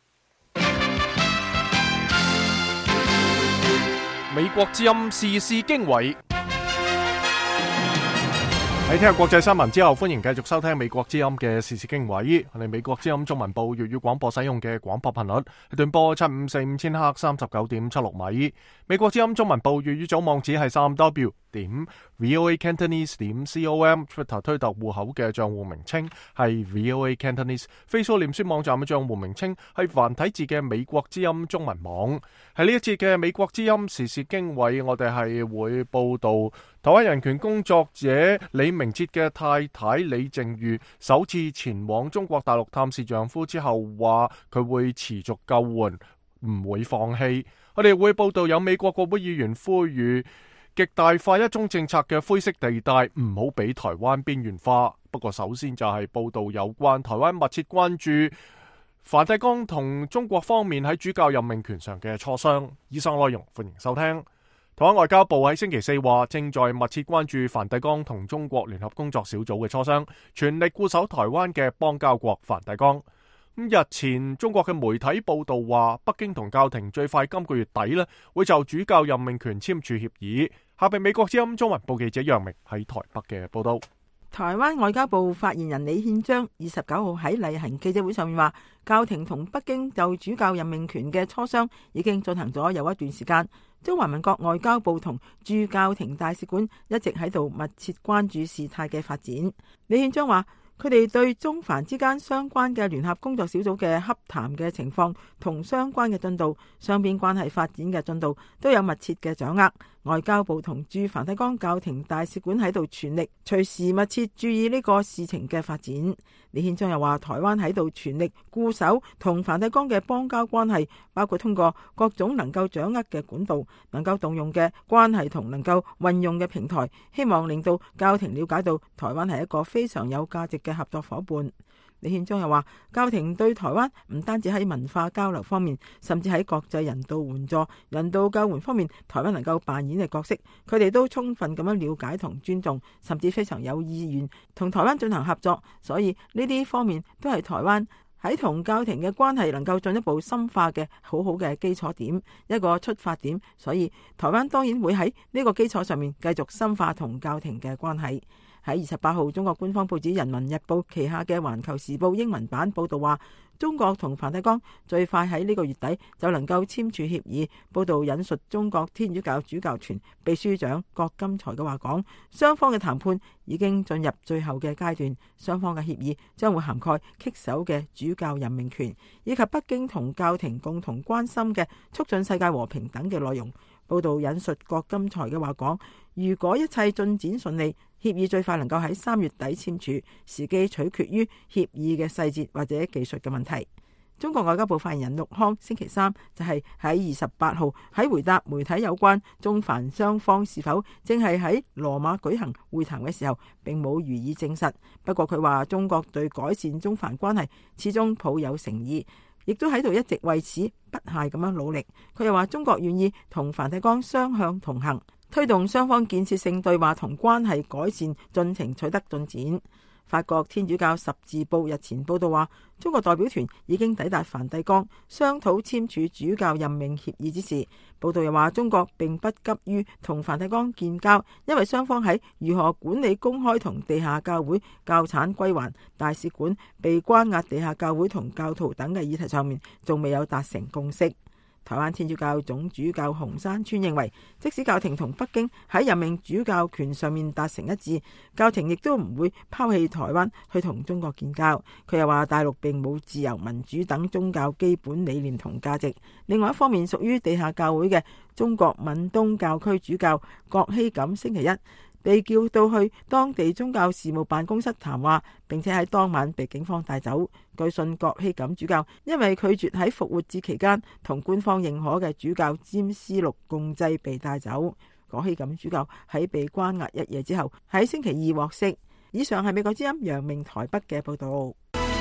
美國之音時事經緯，喺聽日國際新聞之後，歡迎繼續收聽美國之音嘅時事經緯。我哋美國之音中文部粵語廣播使用嘅廣播頻率係段波七五四五千赫三十九點七六米。美國之音中文部粵語組網址係三 w 點 voa cantonese 點 com，Twitter 推特戶口嘅賬戶名稱係 voa cantonese，Facebook 臉書網站嘅賬戶名稱係繁體字嘅美國之音中文網。喺呢一節嘅美國之音時事經緯，我哋係會報道台灣人權工作者李明哲嘅太太李淨瑜首次前往中國大陸探視丈夫之後，話佢會持續救援，唔會放棄。我哋會報道有美國國會議員呼籲極大化一中政策嘅灰色地帶唔好俾台灣邊緣化。不過首先就係報道有關台灣密切關注梵蒂岡同中國方面喺主教任命權上嘅磋商。以上內容歡迎收聽。台灣外交部喺星期四話，正在密切關注梵蒂岡同中國聯合工作小組嘅磋商，全力固守台灣嘅邦交國梵蒂岡。咁日前中國嘅媒體報道話，北京同教廷最快今個月底呢會就主教任命權簽署協議。下邊美國之音中文部記者楊明喺台北嘅報道。 台灣外交部發言人李憲章二十九號喺例行記者會上面話，教廷同北京就主教任命權嘅磋商已經進行咗有一段時間。中華民國外交部同駐教廷大使館一直喺度密切關注事態嘅發展。李憲章話，佢哋對中梵之間相關嘅聯合工作小組嘅洽談嘅情況同相關嘅進度、雙邊關係發展嘅進度都有密切嘅掌握。外交部同駐梵蒂岡教廷大使館喺度全力隨時密切注意呢個事情嘅發展。李憲章又話，台灣喺度全力固守同梵蒂岡嘅邦交關係，包括通過各種能夠掌握嘅管道、能夠動用嘅關係同能夠運用嘅平台，希望令到教廷了解到台灣係一個非常有價值嘅合作夥伴。李憲章又話，教廷對台灣唔單止喺文化交流方面，甚至喺國際人道援助、人道救援方面，台灣能夠扮演嘅角色，佢哋都充分咁樣了解同尊重，甚至非常有意願同台灣進行合作。所以呢啲方面都係台灣喺同教廷嘅關係能夠進一步深化嘅好好嘅基礎點，一個出發點。所以台灣當然會喺呢個基礎上面繼續深化同教廷嘅關係。喺二十八號，中國官方報紙《人民日報》旗下嘅《環球時報》英文版報道話，中國同梵蒂岡最快喺呢個月底就能夠簽署協議。報道引述中國天主教主教團秘書長郭金才嘅話講，雙方嘅談判已經進入最後嘅階段，雙方嘅協議將會涵蓋棘手嘅主教任命權，以及北京同教廷共同關心嘅促進世界和平等嘅內容。報道引述郭金才嘅話講，如果一切進展順利，協議最快能夠喺三月底簽署，時機取決於協議嘅細節或者技術嘅問題。中國外交部發言人陸康星期三就係喺二十八號喺回答媒體有關中梵雙方是否正係喺羅馬舉行會談嘅時候，並冇予以證實。不過佢話中國對改善中梵關係始終抱有誠意，亦都喺度一直為此不懈咁樣努力。佢又話中國願意同梵蒂岡雙向同行，推動雙方建設性對話同關係改善進程取得進展。 法國天主教十字報日前報道話，中國代表團已經抵達梵蒂岡商討簽署主教任命協議之事。報道又話，中國並不急於同梵蒂岡建交，因為雙方喺如何管理公開同地下教會、教產歸還、大使館被關押、地下教會同教徒等嘅議題上面，仲未有達成共識。台灣天主教總主教洪山川認為，即使教廷同北京喺任命主教權上面達成一致，教廷亦都唔會拋棄台灣去同中國建交。佢又話，大陸並冇自由民主等宗教基本理念同價值。另外一方面，屬於地下教會嘅中國閩東教區主教郭希錦星期一被叫到去當地宗教事務辦公室談話，並且喺當晚被警方帶走。據信郭希錦主教因為拒絕喺復活節期間同官方認可嘅主教占思錄共祭被帶走。郭希錦主教喺被關押一夜之後，喺星期二獲釋。以上係美國之音陽明台北嘅報道。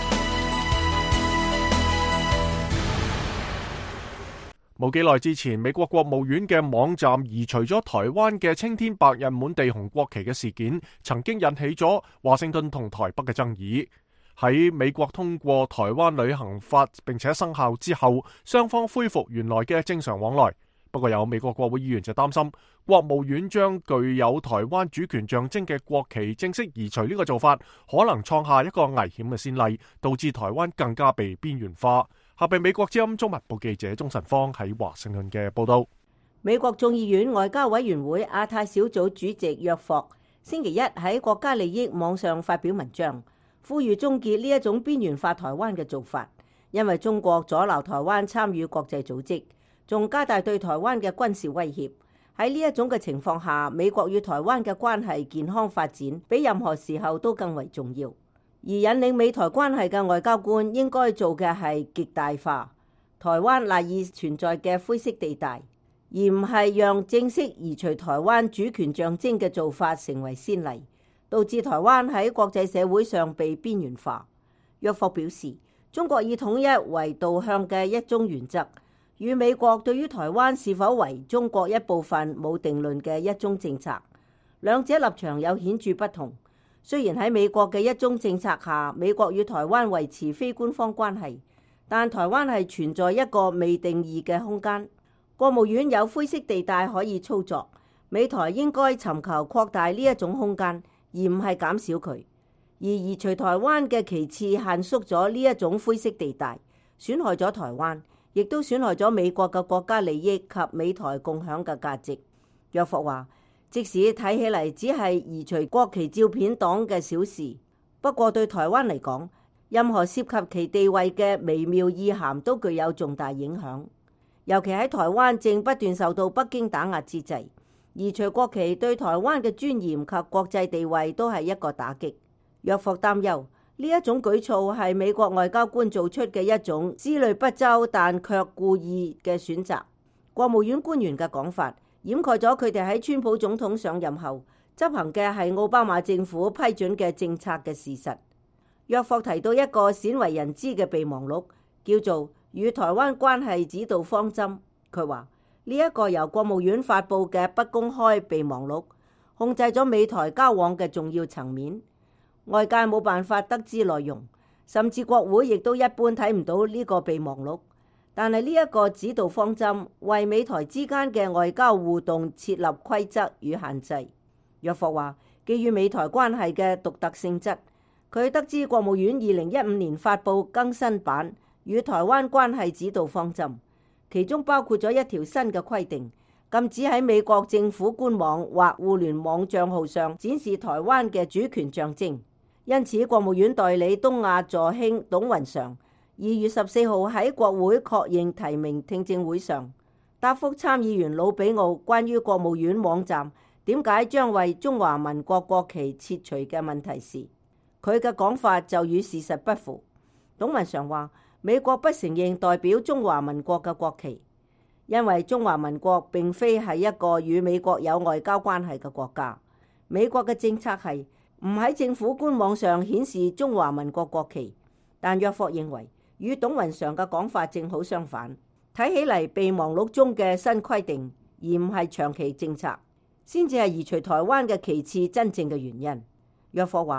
冇幾耐之前，美國國務院嘅網站移除咗台灣嘅青天白日滿地紅國旗嘅事件，曾經引起咗華盛頓同台北嘅爭議。喺美國通過台灣旅行法並且生效之後，雙方恢復原來嘅正常往來。不過有美國國會議員就擔心，國務院將具有台灣主權象徵嘅國旗正式移除呢個做法，可能創下一個危險嘅先例，導致台灣更加被邊緣化。下邊美國之音中文部記者鍾晨芳喺華盛頓嘅報道。 美國眾議院外交委員會亞太小組主席約霍星期一喺國家利益網上發表文章，呼籲終結呢一種邊緣化台灣嘅做法，因為中國阻撓台灣參與國際組織，仲加大對台灣嘅軍事威脅。喺呢一種嘅情況下，美國與台灣嘅關係健康發展，比任何時候都更為重要。而引領美台關係嘅外交官應該做嘅係極大化台灣賴以存在嘅灰色地帶，而唔係讓正式移除台灣主權象徵嘅做法成為先例，導致台灣喺國際社會上被邊緣化。約霍表示，中國以統一為導向嘅一中原則，與美國對於台灣是否為中國一部分冇定論嘅一中政策，兩者立場有顯著不同。雖然喺美國嘅一中政策下，美國與台灣維持非官方關係，但台灣係存在一個未定義嘅空間。國務院有灰色地帶可以操作，美台應該尋求擴大呢一種空間，而唔係減少佢。而移除台灣嘅旗幟限縮咗呢一種灰色地帶，損害咗台灣，亦都損害咗美國嘅國家利益及美台共享嘅價值。約霍話，即使睇起嚟只係移除國旗照片黨嘅小事，不過對台灣嚟講，任何涉及其地位嘅微妙意涵都具有重大影響。尤其喺台灣正不斷受到北京打壓之際，移除國旗對台灣嘅尊嚴及國際地位都係一個打擊。約霍擔憂呢一種舉措係美國外交官做出嘅一種思慮不周但卻故意嘅選擇。國務院官員嘅講法掩蓋咗佢哋喺川普總統上任後執行嘅係奧巴馬政府批准嘅政策嘅事實。約霍提到一個鮮為人知嘅備忘錄，叫做《與台灣關係指導方針》。佢話呢一個由國務院發布嘅不公開備忘錄，控制咗美台交往嘅重要層面，外界冇辦法得知內容，甚至國會亦都一般睇唔到呢個備忘錄。但係呢一個指導方針為美台之間嘅外交互動設立規則與限制。約霍話，基於美台關係嘅獨特性質，佢得知國務院二零一五年發布更新版與台灣關係指導方針，其中包括咗一條新嘅規定，禁止喺美國政府官網或互聯網帳號上展示台灣嘅主權象徵。因此，國務院代理東亞助卿董雲常二月十四號喺國會確認提名聽證會上答覆參議員魯比奧關於國務院網站點解將為中華民國國旗撤除嘅問題時，佢嘅講法就與事實不符。董雲常話，美國不承認代表中華民國嘅國旗，因為中華民國並非係一個與美國有外交關係嘅國家。美國嘅政策係唔喺政府官網上顯示中華民國國旗，但約霍認為與董雲常嘅講法正好相反，睇起嚟備忘錄中嘅新規定而唔係長期政策，先至係移除台灣嘅旗幟真正嘅原因。約霍話，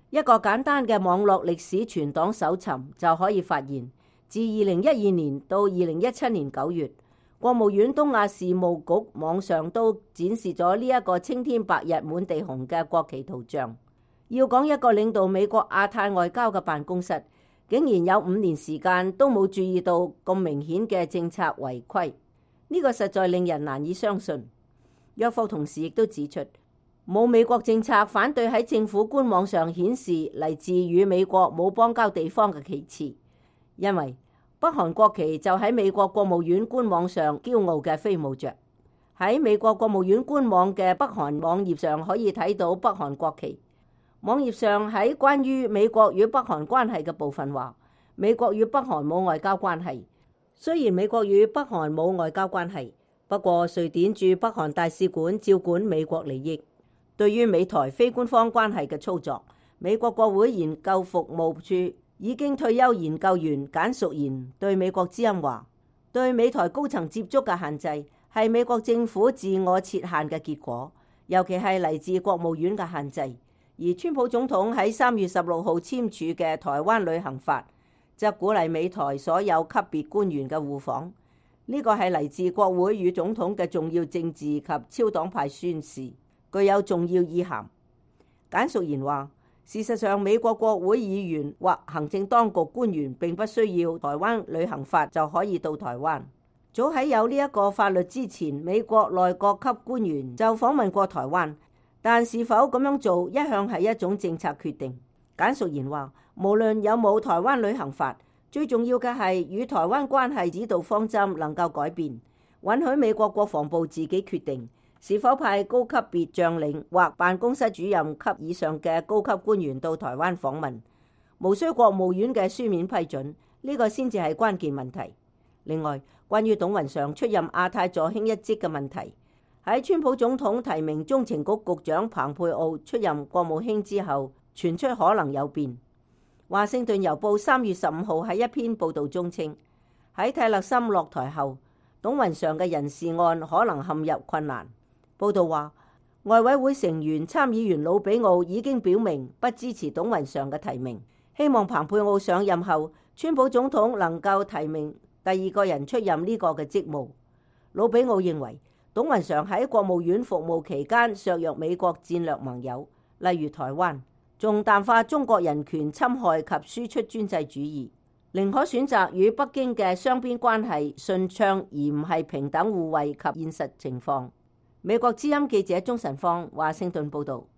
一個簡單嘅網絡歷史存檔搜尋就可以發現，自二零一二年到二零一七年九月，國務院東亞事務局網上都展示咗呢一個青天白日滿地紅嘅國旗圖像。要講一個領導美國亞太外交嘅辦公室，竟然有五年時間都冇注意到咁明顯嘅政策違規，呢個實在令人難以相信。約霍同時亦都指出，冇美國政策反對喺政府官網上顯示嚟自與美國冇邦交地方嘅旗幟，因為北韓國旗就喺美國國務院官網上驕傲嘅飛舞着。喺美國國務院官網嘅北韓網頁上可以睇到北韓國旗。網頁上喺關於美國與北韓關係嘅部分話，美國與北韓冇外交關係。雖然美國與北韓冇外交關係，不過瑞典駐北韓大使館照管美國利益。對於美台非官方關係嘅操作，美國國會研究服務處已經退休研究員簡淑賢對美國之音話，對美台高層接觸嘅限制係美國政府自我設限嘅結果，尤其係嚟自國務院嘅限制。而川普總統喺三月十六號簽署嘅台灣旅行法，則鼓勵美台所有級別官員嘅互訪。呢個係嚟自國會與總統嘅重要政治及超黨派宣示，具有重要意涵。簡淑賢話，事實上，美國國會議員或行政當局官員並不需要台灣旅行法就可以到台灣。早喺有呢一個法律之前，美國內閣級官員就訪問過台灣。但是否咁樣做一向係一種政策決定。簡淑賢話，無論有冇台灣旅行法，最重要嘅係與台灣關係指導方針能夠改變，允許美國國防部自己決定是否派高級別將領或辦公室主任級以上嘅高級官員到台灣訪問，無需國務院嘅書面批准，呢個先至係關鍵問題。另外，關於董雲常出任亞太助卿一職嘅問題，喺川普總統提名中情局局長蓬佩奧出任國務卿之後，傳出可能有變。華盛頓郵報三月十五號喺一篇報導中稱，喺泰勒森落台後，董雲常嘅人事案可能陷入困難。報導話，外委會成員參議員魯比奧已經表明不支持董雲常嘅提名，希望蓬佩奧上任後，川普總統能夠提名第二個人出任呢個嘅職務。魯比奧認為，董雲常喺國務院服務期間削弱美國戰略盟友，例如台灣，仲淡化中國人權侵害及輸出專制主義，寧可選擇與北京嘅雙邊關係順暢，而唔係平等互惠及現實情況。美國之音記者鍾晨芳華盛頓報導。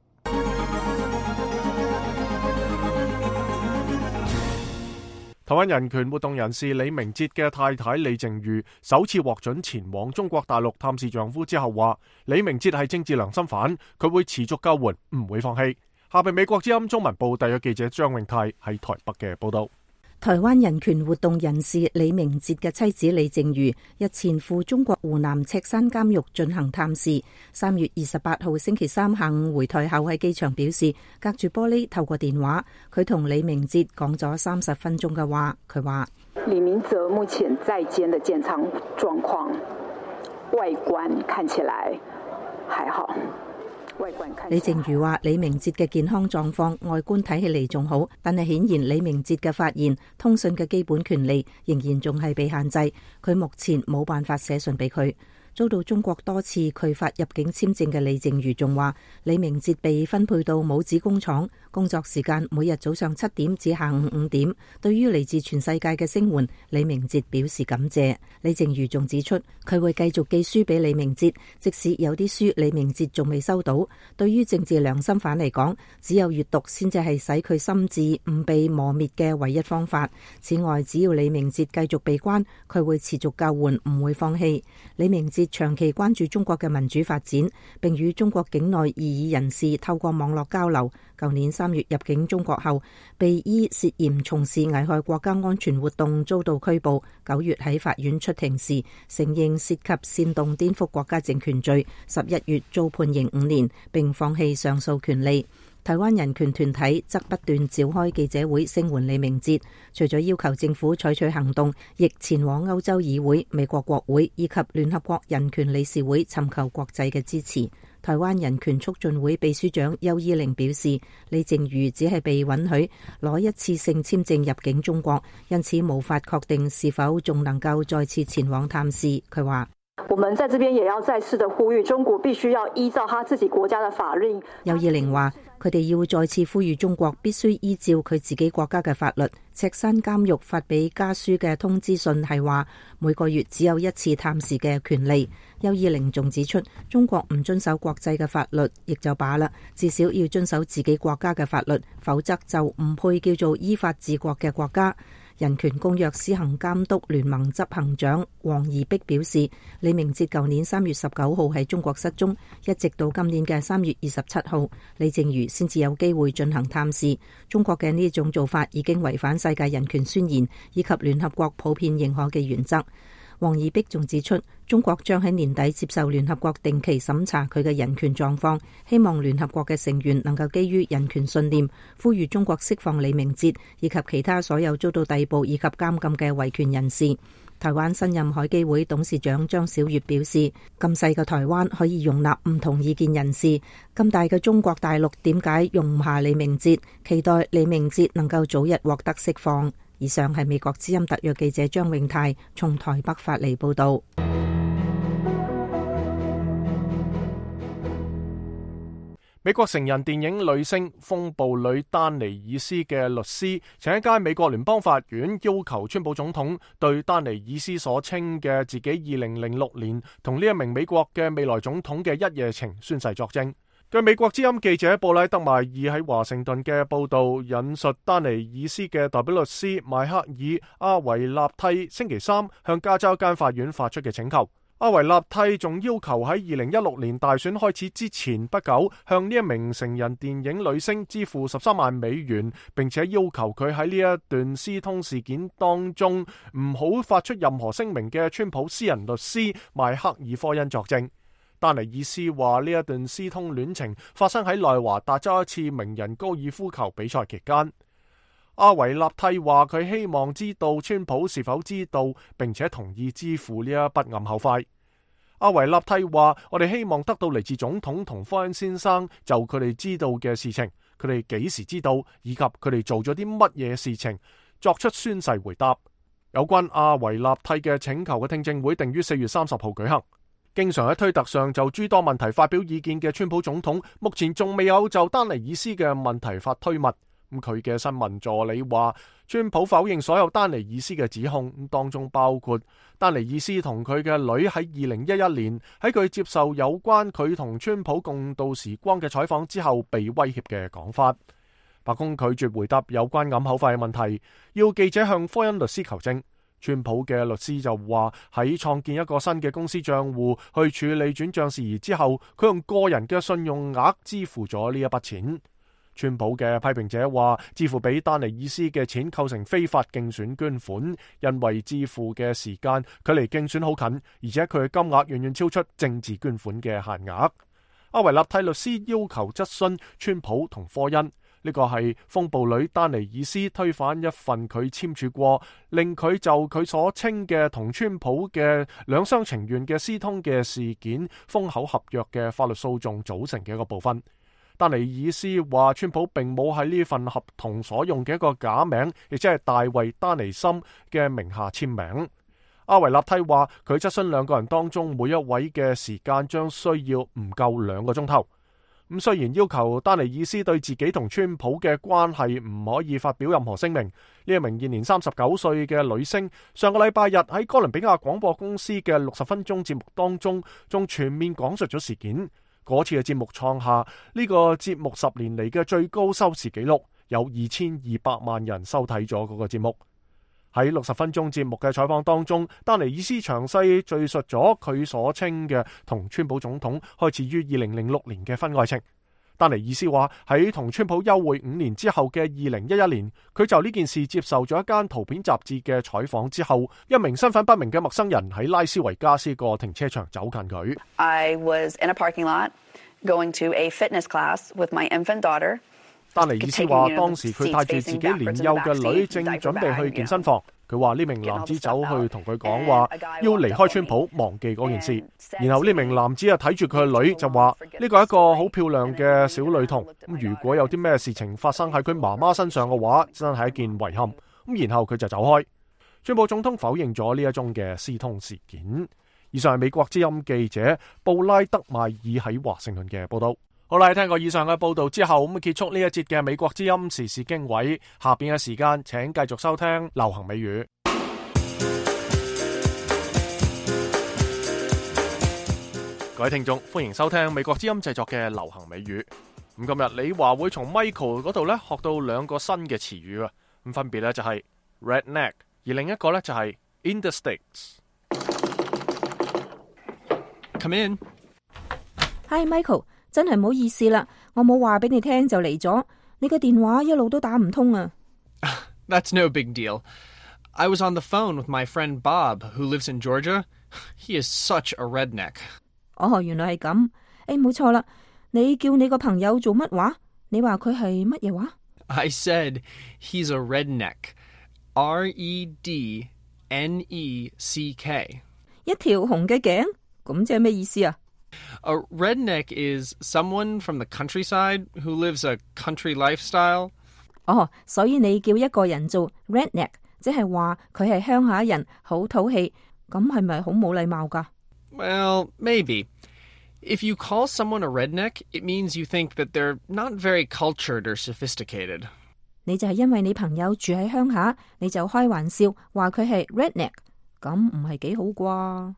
台灣人權活動人士李明哲嘅太太李淨瑜首次獲准前往中國大陸探視丈夫之後話，李明哲係政治良心犯，佢會持續救援，唔會放棄。下邊美國之音中文部特約記者張永泰喺台北嘅報道。 台灣人權活動人士李明哲嘅妻子李淨瑜日前赴中國湖南赤山監獄進行探視。三月二十八號星期三下午回台後喺機場表示，隔住玻璃透過電話，佢同李明哲講咗三十分鐘嘅話。佢話： 李明哲目前在監的健康狀況，外觀看起來還好。 李淨瑜話：李明哲嘅健康狀況外觀睇起嚟仲好，但係顯然李明哲嘅發言、通訊嘅基本權利仍然仲係被限制。佢目前冇辦法寫信俾佢。遭到中國多次拒發入境簽證嘅李淨瑜仲話：李明哲被分配到母子工廠，工作時間每日早上七點至下午五點。對於嚟自全世界嘅聲援，李明哲表示感謝。李淨瑜仲指出，佢會繼續寄書俾李明哲，即使有啲書李明哲仲未收到。對於政治良心犯嚟講，只有閱讀先至係使佢心智唔被磨滅嘅唯一方法。此外，只要李明哲繼續被關，佢會持續救援，唔會放棄。李明哲長期關注中國嘅民主發展，並與中國境內異議人士透過網絡交流。舊年三月入境中國後，被依涉嫌從事危害國家安全活動遭到拘捕。九月喺法院出庭時，承認涉及煽動顛覆國家政權罪。十一月遭判刑五年，並放棄上訴權利。台灣人權團體則不斷召開記者會聲援李明哲，除咗要求政府採取行動，亦前往歐洲議會、美國國會以及聯合國人權理事會尋求國際嘅支持。 台灣人權促進會秘書長邱依玲表示，李淨瑜只係被允許攞一次性簽證入境中國，因此無法確定是否仲能夠再次前往探視。佢話： 我們在這邊也要再次的呼籲，中國必須要依照他自己國家的法律。 邱依玲話：佢哋要再次呼籲中國必須依照佢自己國家嘅法律。赤山監獄發俾家書嘅通知信係話，每個月只有一次探視嘅權利。邱依玲仲指出，中國唔遵守國際嘅法律，亦就罷啦，至少要遵守自己國家嘅法律，否則就唔配叫做依法治國嘅國家。人權公約施行監督聯盟執行長黃宜碧表示，李明哲舊年三月十九號喺中國失蹤，一直到今年嘅三月二十七號，李淨瑜先至有機會進行探視。中國嘅呢種做法已經違反世界人權宣言以及聯合國普遍認可嘅原則。黃宜碧仲指出，中國將喺年底接受聯合國定期審查佢嘅人權狀況，希望聯合國嘅成員能夠基於人權信念，呼籲中國釋放李明哲以及其他所有遭到逮捕以及監禁嘅維權人士。台灣新任海基會董事長張小月表示，咁細嘅台灣可以容納唔同意見人士，咁大嘅中國大陸點解容唔下李明哲？期待李明哲能夠早日獲得釋放。以上係美國之音特約記者張永泰從台北發嚟報道。 美國成人電影女星風暴女丹尼爾斯嘅律師，前一間美國聯邦法院要求川普總統對丹尼爾斯所稱嘅自己二零零六年同呢一名美國嘅未來總統嘅一夜情宣誓作證。據美國之音記者布拉德邁爾喺華盛頓嘅報道引述丹尼爾斯嘅代表律師邁克爾阿維納蒂星期三向加州一間法院發出嘅請求。阿維納蒂仲要求喺二零一六年大選開始之前不久向呢一名成人電影女星支付十三萬美元，並且要求佢喺呢一段私通事件當中唔好發出任何聲明嘅川普私人律師邁克爾科恩作證。丹尼爾斯話呢一段私通戀情發生喺內華達州一次名人高爾夫球比賽期間。阿維納蒂話佢希望知道川普是否知道並且同意支付呢一筆暗口費。阿維納蒂話，我哋希望得到嚟自總統同科恩先生就佢哋知道嘅事情，佢哋幾時知道以及佢哋做咗啲乜嘢事情，作出宣誓回答。有關阿維納蒂嘅請求嘅聽證會定於四月三十號舉行。經常喺推特上就諸多問題發表意見嘅川普總統，目前仲未有就丹尼爾斯嘅問題發推文。咁佢嘅新聞助理話，川普否認所有丹尼爾斯嘅指控，當中包括丹尼爾斯同佢嘅女喺二零一一年喺佢接受有關佢同川普共度時光嘅採訪之後被威脅嘅講法。白宮拒絕回答有關暗口費嘅問題，要記者向科恩律師求證。川普嘅律師就話喺創建一個新嘅公司賬戶去處理轉賬事宜之後，佢用個人嘅信用額支付咗呢一筆錢。川普嘅批評者話，支付俾丹尼爾斯嘅錢構成非法競選捐款，因為支付嘅時間距離競選好近，而且佢嘅金額遠遠超出政治捐款嘅限額。阿維納蒂律師要求質詢川普同科恩。呢個係風暴女丹尼爾斯推翻一份佢簽署過，令佢就佢所稱嘅同川普嘅兩廂情願嘅私通嘅事件封口合約嘅法律訴訟組成嘅一個部分。丹尼爾斯話，川普並冇喺呢份合同所用嘅一個假名，亦即係大衛丹尼森嘅名下簽名。阿維納蒂話，佢質詢兩個人當中每一位嘅時間將需要唔夠兩個鐘頭。咁雖然要求丹尼爾斯對自己同川普嘅關係唔可以發表任何聲明，呢一名現年三十九歲嘅女星上個禮拜日喺哥倫比亞廣播公司嘅六十分鐘節目當中，仲全面講述咗事件。嗰次嘅節目創下呢個節目十年嚟嘅最高收視紀錄，有二千二百萬人收睇咗嗰個節目。喺六十分鐘節目嘅採訪當中，丹尼爾斯詳細敘述咗佢所稱嘅同川普總統開始於二零零六年嘅婚外情。丹尼爾斯話喺同川普幽會五年之後嘅二零一一年，佢就呢件事接受咗一間圖片雜誌嘅採訪之後，一名身份不明嘅陌生人喺拉斯維加斯個停車場走近佢。 I was in a parking lot going to a fitness class with my infant daughter.丹尼爾斯話當時佢帶住自己年幼嘅女正準備去健身房， 佢話呢名男子走去同佢講話，要離開川普，忘記嗰件事。然後呢名男子啊睇住佢嘅女就話：呢個係一個好漂亮嘅小女童。咁如果有啲咩事情發生喺佢媽媽身上嘅話，真係一件遺憾。咁然後佢就走開。川普總統否認咗呢一宗嘅私通事件。以上係美國之音記者布拉德邁爾喺華盛頓嘅報道。好啦，聽過以上嘅報道之後，咁結束呢一節嘅美國之音時事經緯。下邊嘅時間，請繼續收聽流行美語。各位聽眾，歡迎收聽美國之音製作嘅流行美語。咁今日你話會從 Michael 嗰度咧學到兩個新嘅詞語啊，咁分別咧就係 redneck， 而另一個咧就係 in the sticks。Come in。 Hi Michael。真係唔好意思啦，我冇話俾你聽就嚟咗，你個電話一路都打唔通啊。 That's no big deal. I was on the phone with my friend Bob, who lives in Georgia. He is such a redneck. 哦，原來係咁。誒，冇錯啦，你叫你個朋友做乜話？你話佢係乜嘢話？ I said he's a redneck. R E D N E C K. 一條紅嘅頸，咁即係咩意思啊 ？A redneck is someone from the countryside who lives a country lifestyle. 哦，所以你叫一個人做 redneck， 即係話佢係鄉下人，好土氣，咁係咪好冇禮貌㗎？ Well, maybe. If you call someone a redneck, it means you think that they're not very cultured or sophisticated. 你就係因為你朋友住喺鄉下，你就開玩笑話佢係 redneck， 咁唔係幾好啩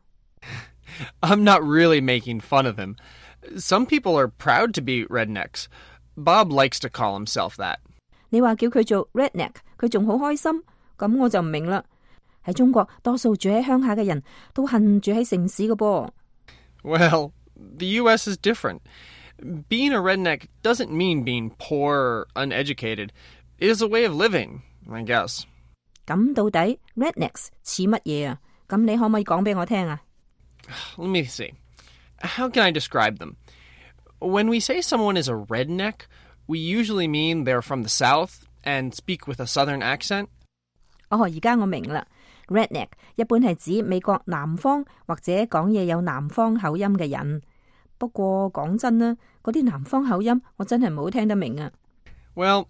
？I'm not really making fun of him. Some people are proud to be rednecks. Bob likes to call himself that. 你話叫佢做 redneck， 佢仲好開心，咁我就唔明啦。喺中國，多數住喺鄉下嘅人都恨住喺城市嘅噃。 Well, the U S is different. Being a redneck doesn't mean being poor or uneducated. It is a way of living, I guess. 咁到底 rednecks 似乜嘢啊？咁你可唔可以講俾我聽啊 ？Let me see. How can I describe them? When we say someone is a redneck, we usually mean they're from the South and speak with a Southern accent. 哦，而家我明啦。Redneck 一般係指美國南方或者講嘢有南方口音嘅人。不過講真啦，嗰啲南方口音我真係唔好聽得明啊。 Well,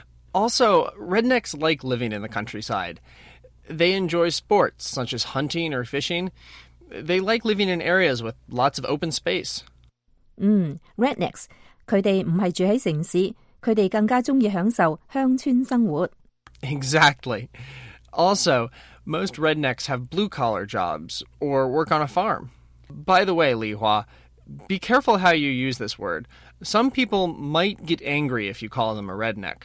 also, rednecks like living in the countryside. They enjoy sports such as hunting or fishing.They like living in areas with lots of open space. 嗯 ，rednecks 佢哋唔係住喺城市，佢哋更加中意享受鄉村生活。 Exactly. Also, most rednecks have blue-collar jobs or work on a farm. By the way, Li Hua, be careful how you use this word. Some people might get angry if you call them a redneck.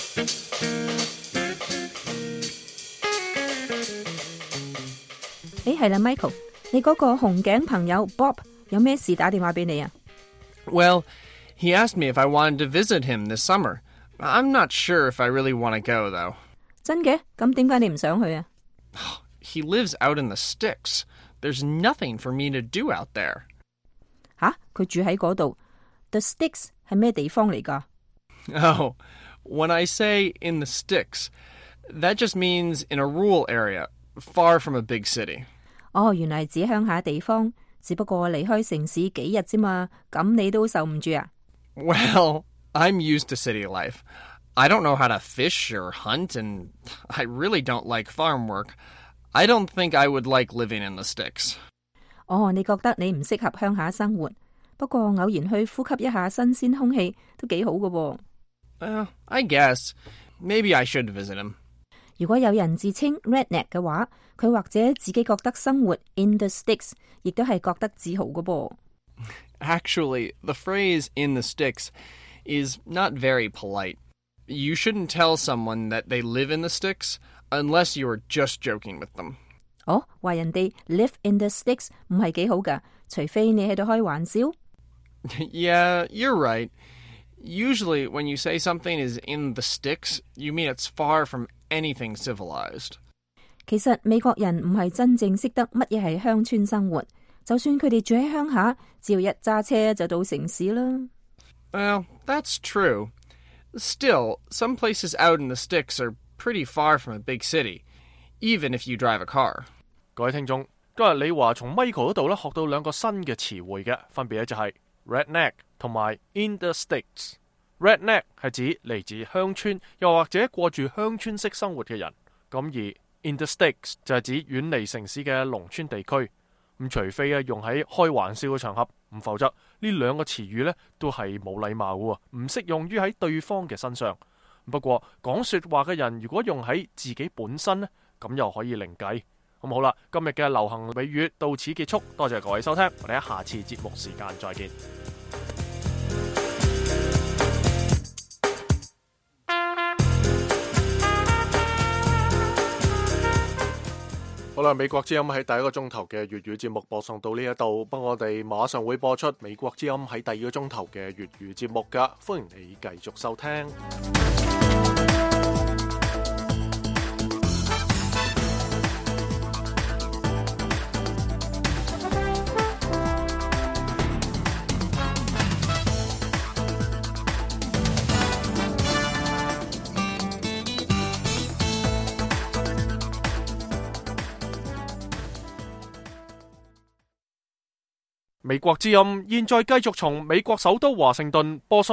誒，係啦 ，Michael。你嗰個紅頸朋友 Bob 有咩事打電話俾你啊？ Well, he asked me if I wanted to visit him this summer. I'm not sure if I really want to go, though. 真嘅？咁點解你唔想去啊？ He lives out in the sticks. There's nothing for me to do out there. 吓，佢住喺嗰度。The sticks 係咩地方嚟㗎？ Oh, when I say in the sticks, that just means in a rural area, far from a big city. 哦，原來指鄉下地方，只不過離開城市幾日啫嘛，咁你都受唔住啊 ？Well, I'm used to city life. I don't know how to fish or hunt, and I really don't like farm work. I don't think I would like living in the sticks. 哦，你覺得你唔適合鄉下生活，不過偶然去呼吸一下新鮮空氣都幾好㗎喎。 Uh, I guess. Maybe I should visit him. 如果有人自稱 redneck 嘅話，佢或者自己覺得生活 in the sticks 亦都係覺得自豪嘅噃。 Actually, the phrase in the sticks is not very polite. You shouldn't tell someone that they live in the sticks unless you are just joking with them. 哦，話人哋 live in the sticks 唔係幾好㗎，除非你喺度開玩笑。 Yeah, you're right. Usually, when you say something is in the sticks, you mean it's far from anything civilized. 其實美國人唔係真正識得乜嘢係鄉村生活，就算佢哋住喺鄉下，只要一揸車就到城市啦。 Well, that's true. Still, some places out in the sticks are pretty far from a big city. even if you drive a car. 各位聽眾，今日李華從 Michael 嗰度咧學到兩個新嘅詞彙嘅，分別咧就係 redneck 同埋 in the sticks。redneck 係指嚟自鄉村，又或者過住鄉村式生活嘅人。咁而 in the sticks 就係指遠離城市嘅農村地區。咁除非啊用喺開玩笑嘅場合，咁否則呢兩個詞語咧都係冇禮貌嘅，唔適用於喺對方嘅身上。不過講說話嘅人如果用喺自己本身呢，咁又可以另計。咁好啦，今日嘅流行美語到此結束，多謝各位收聽，我哋喺下次節目時間再見。好啦，美國之音喺第一個鐘頭嘅粵語節目播送到呢一度，不過我哋馬上會播出美國之音喺第二個鐘頭嘅粵語節目噶，歡迎你繼續收聽。美國之音現在繼續從美國首都華盛頓播送。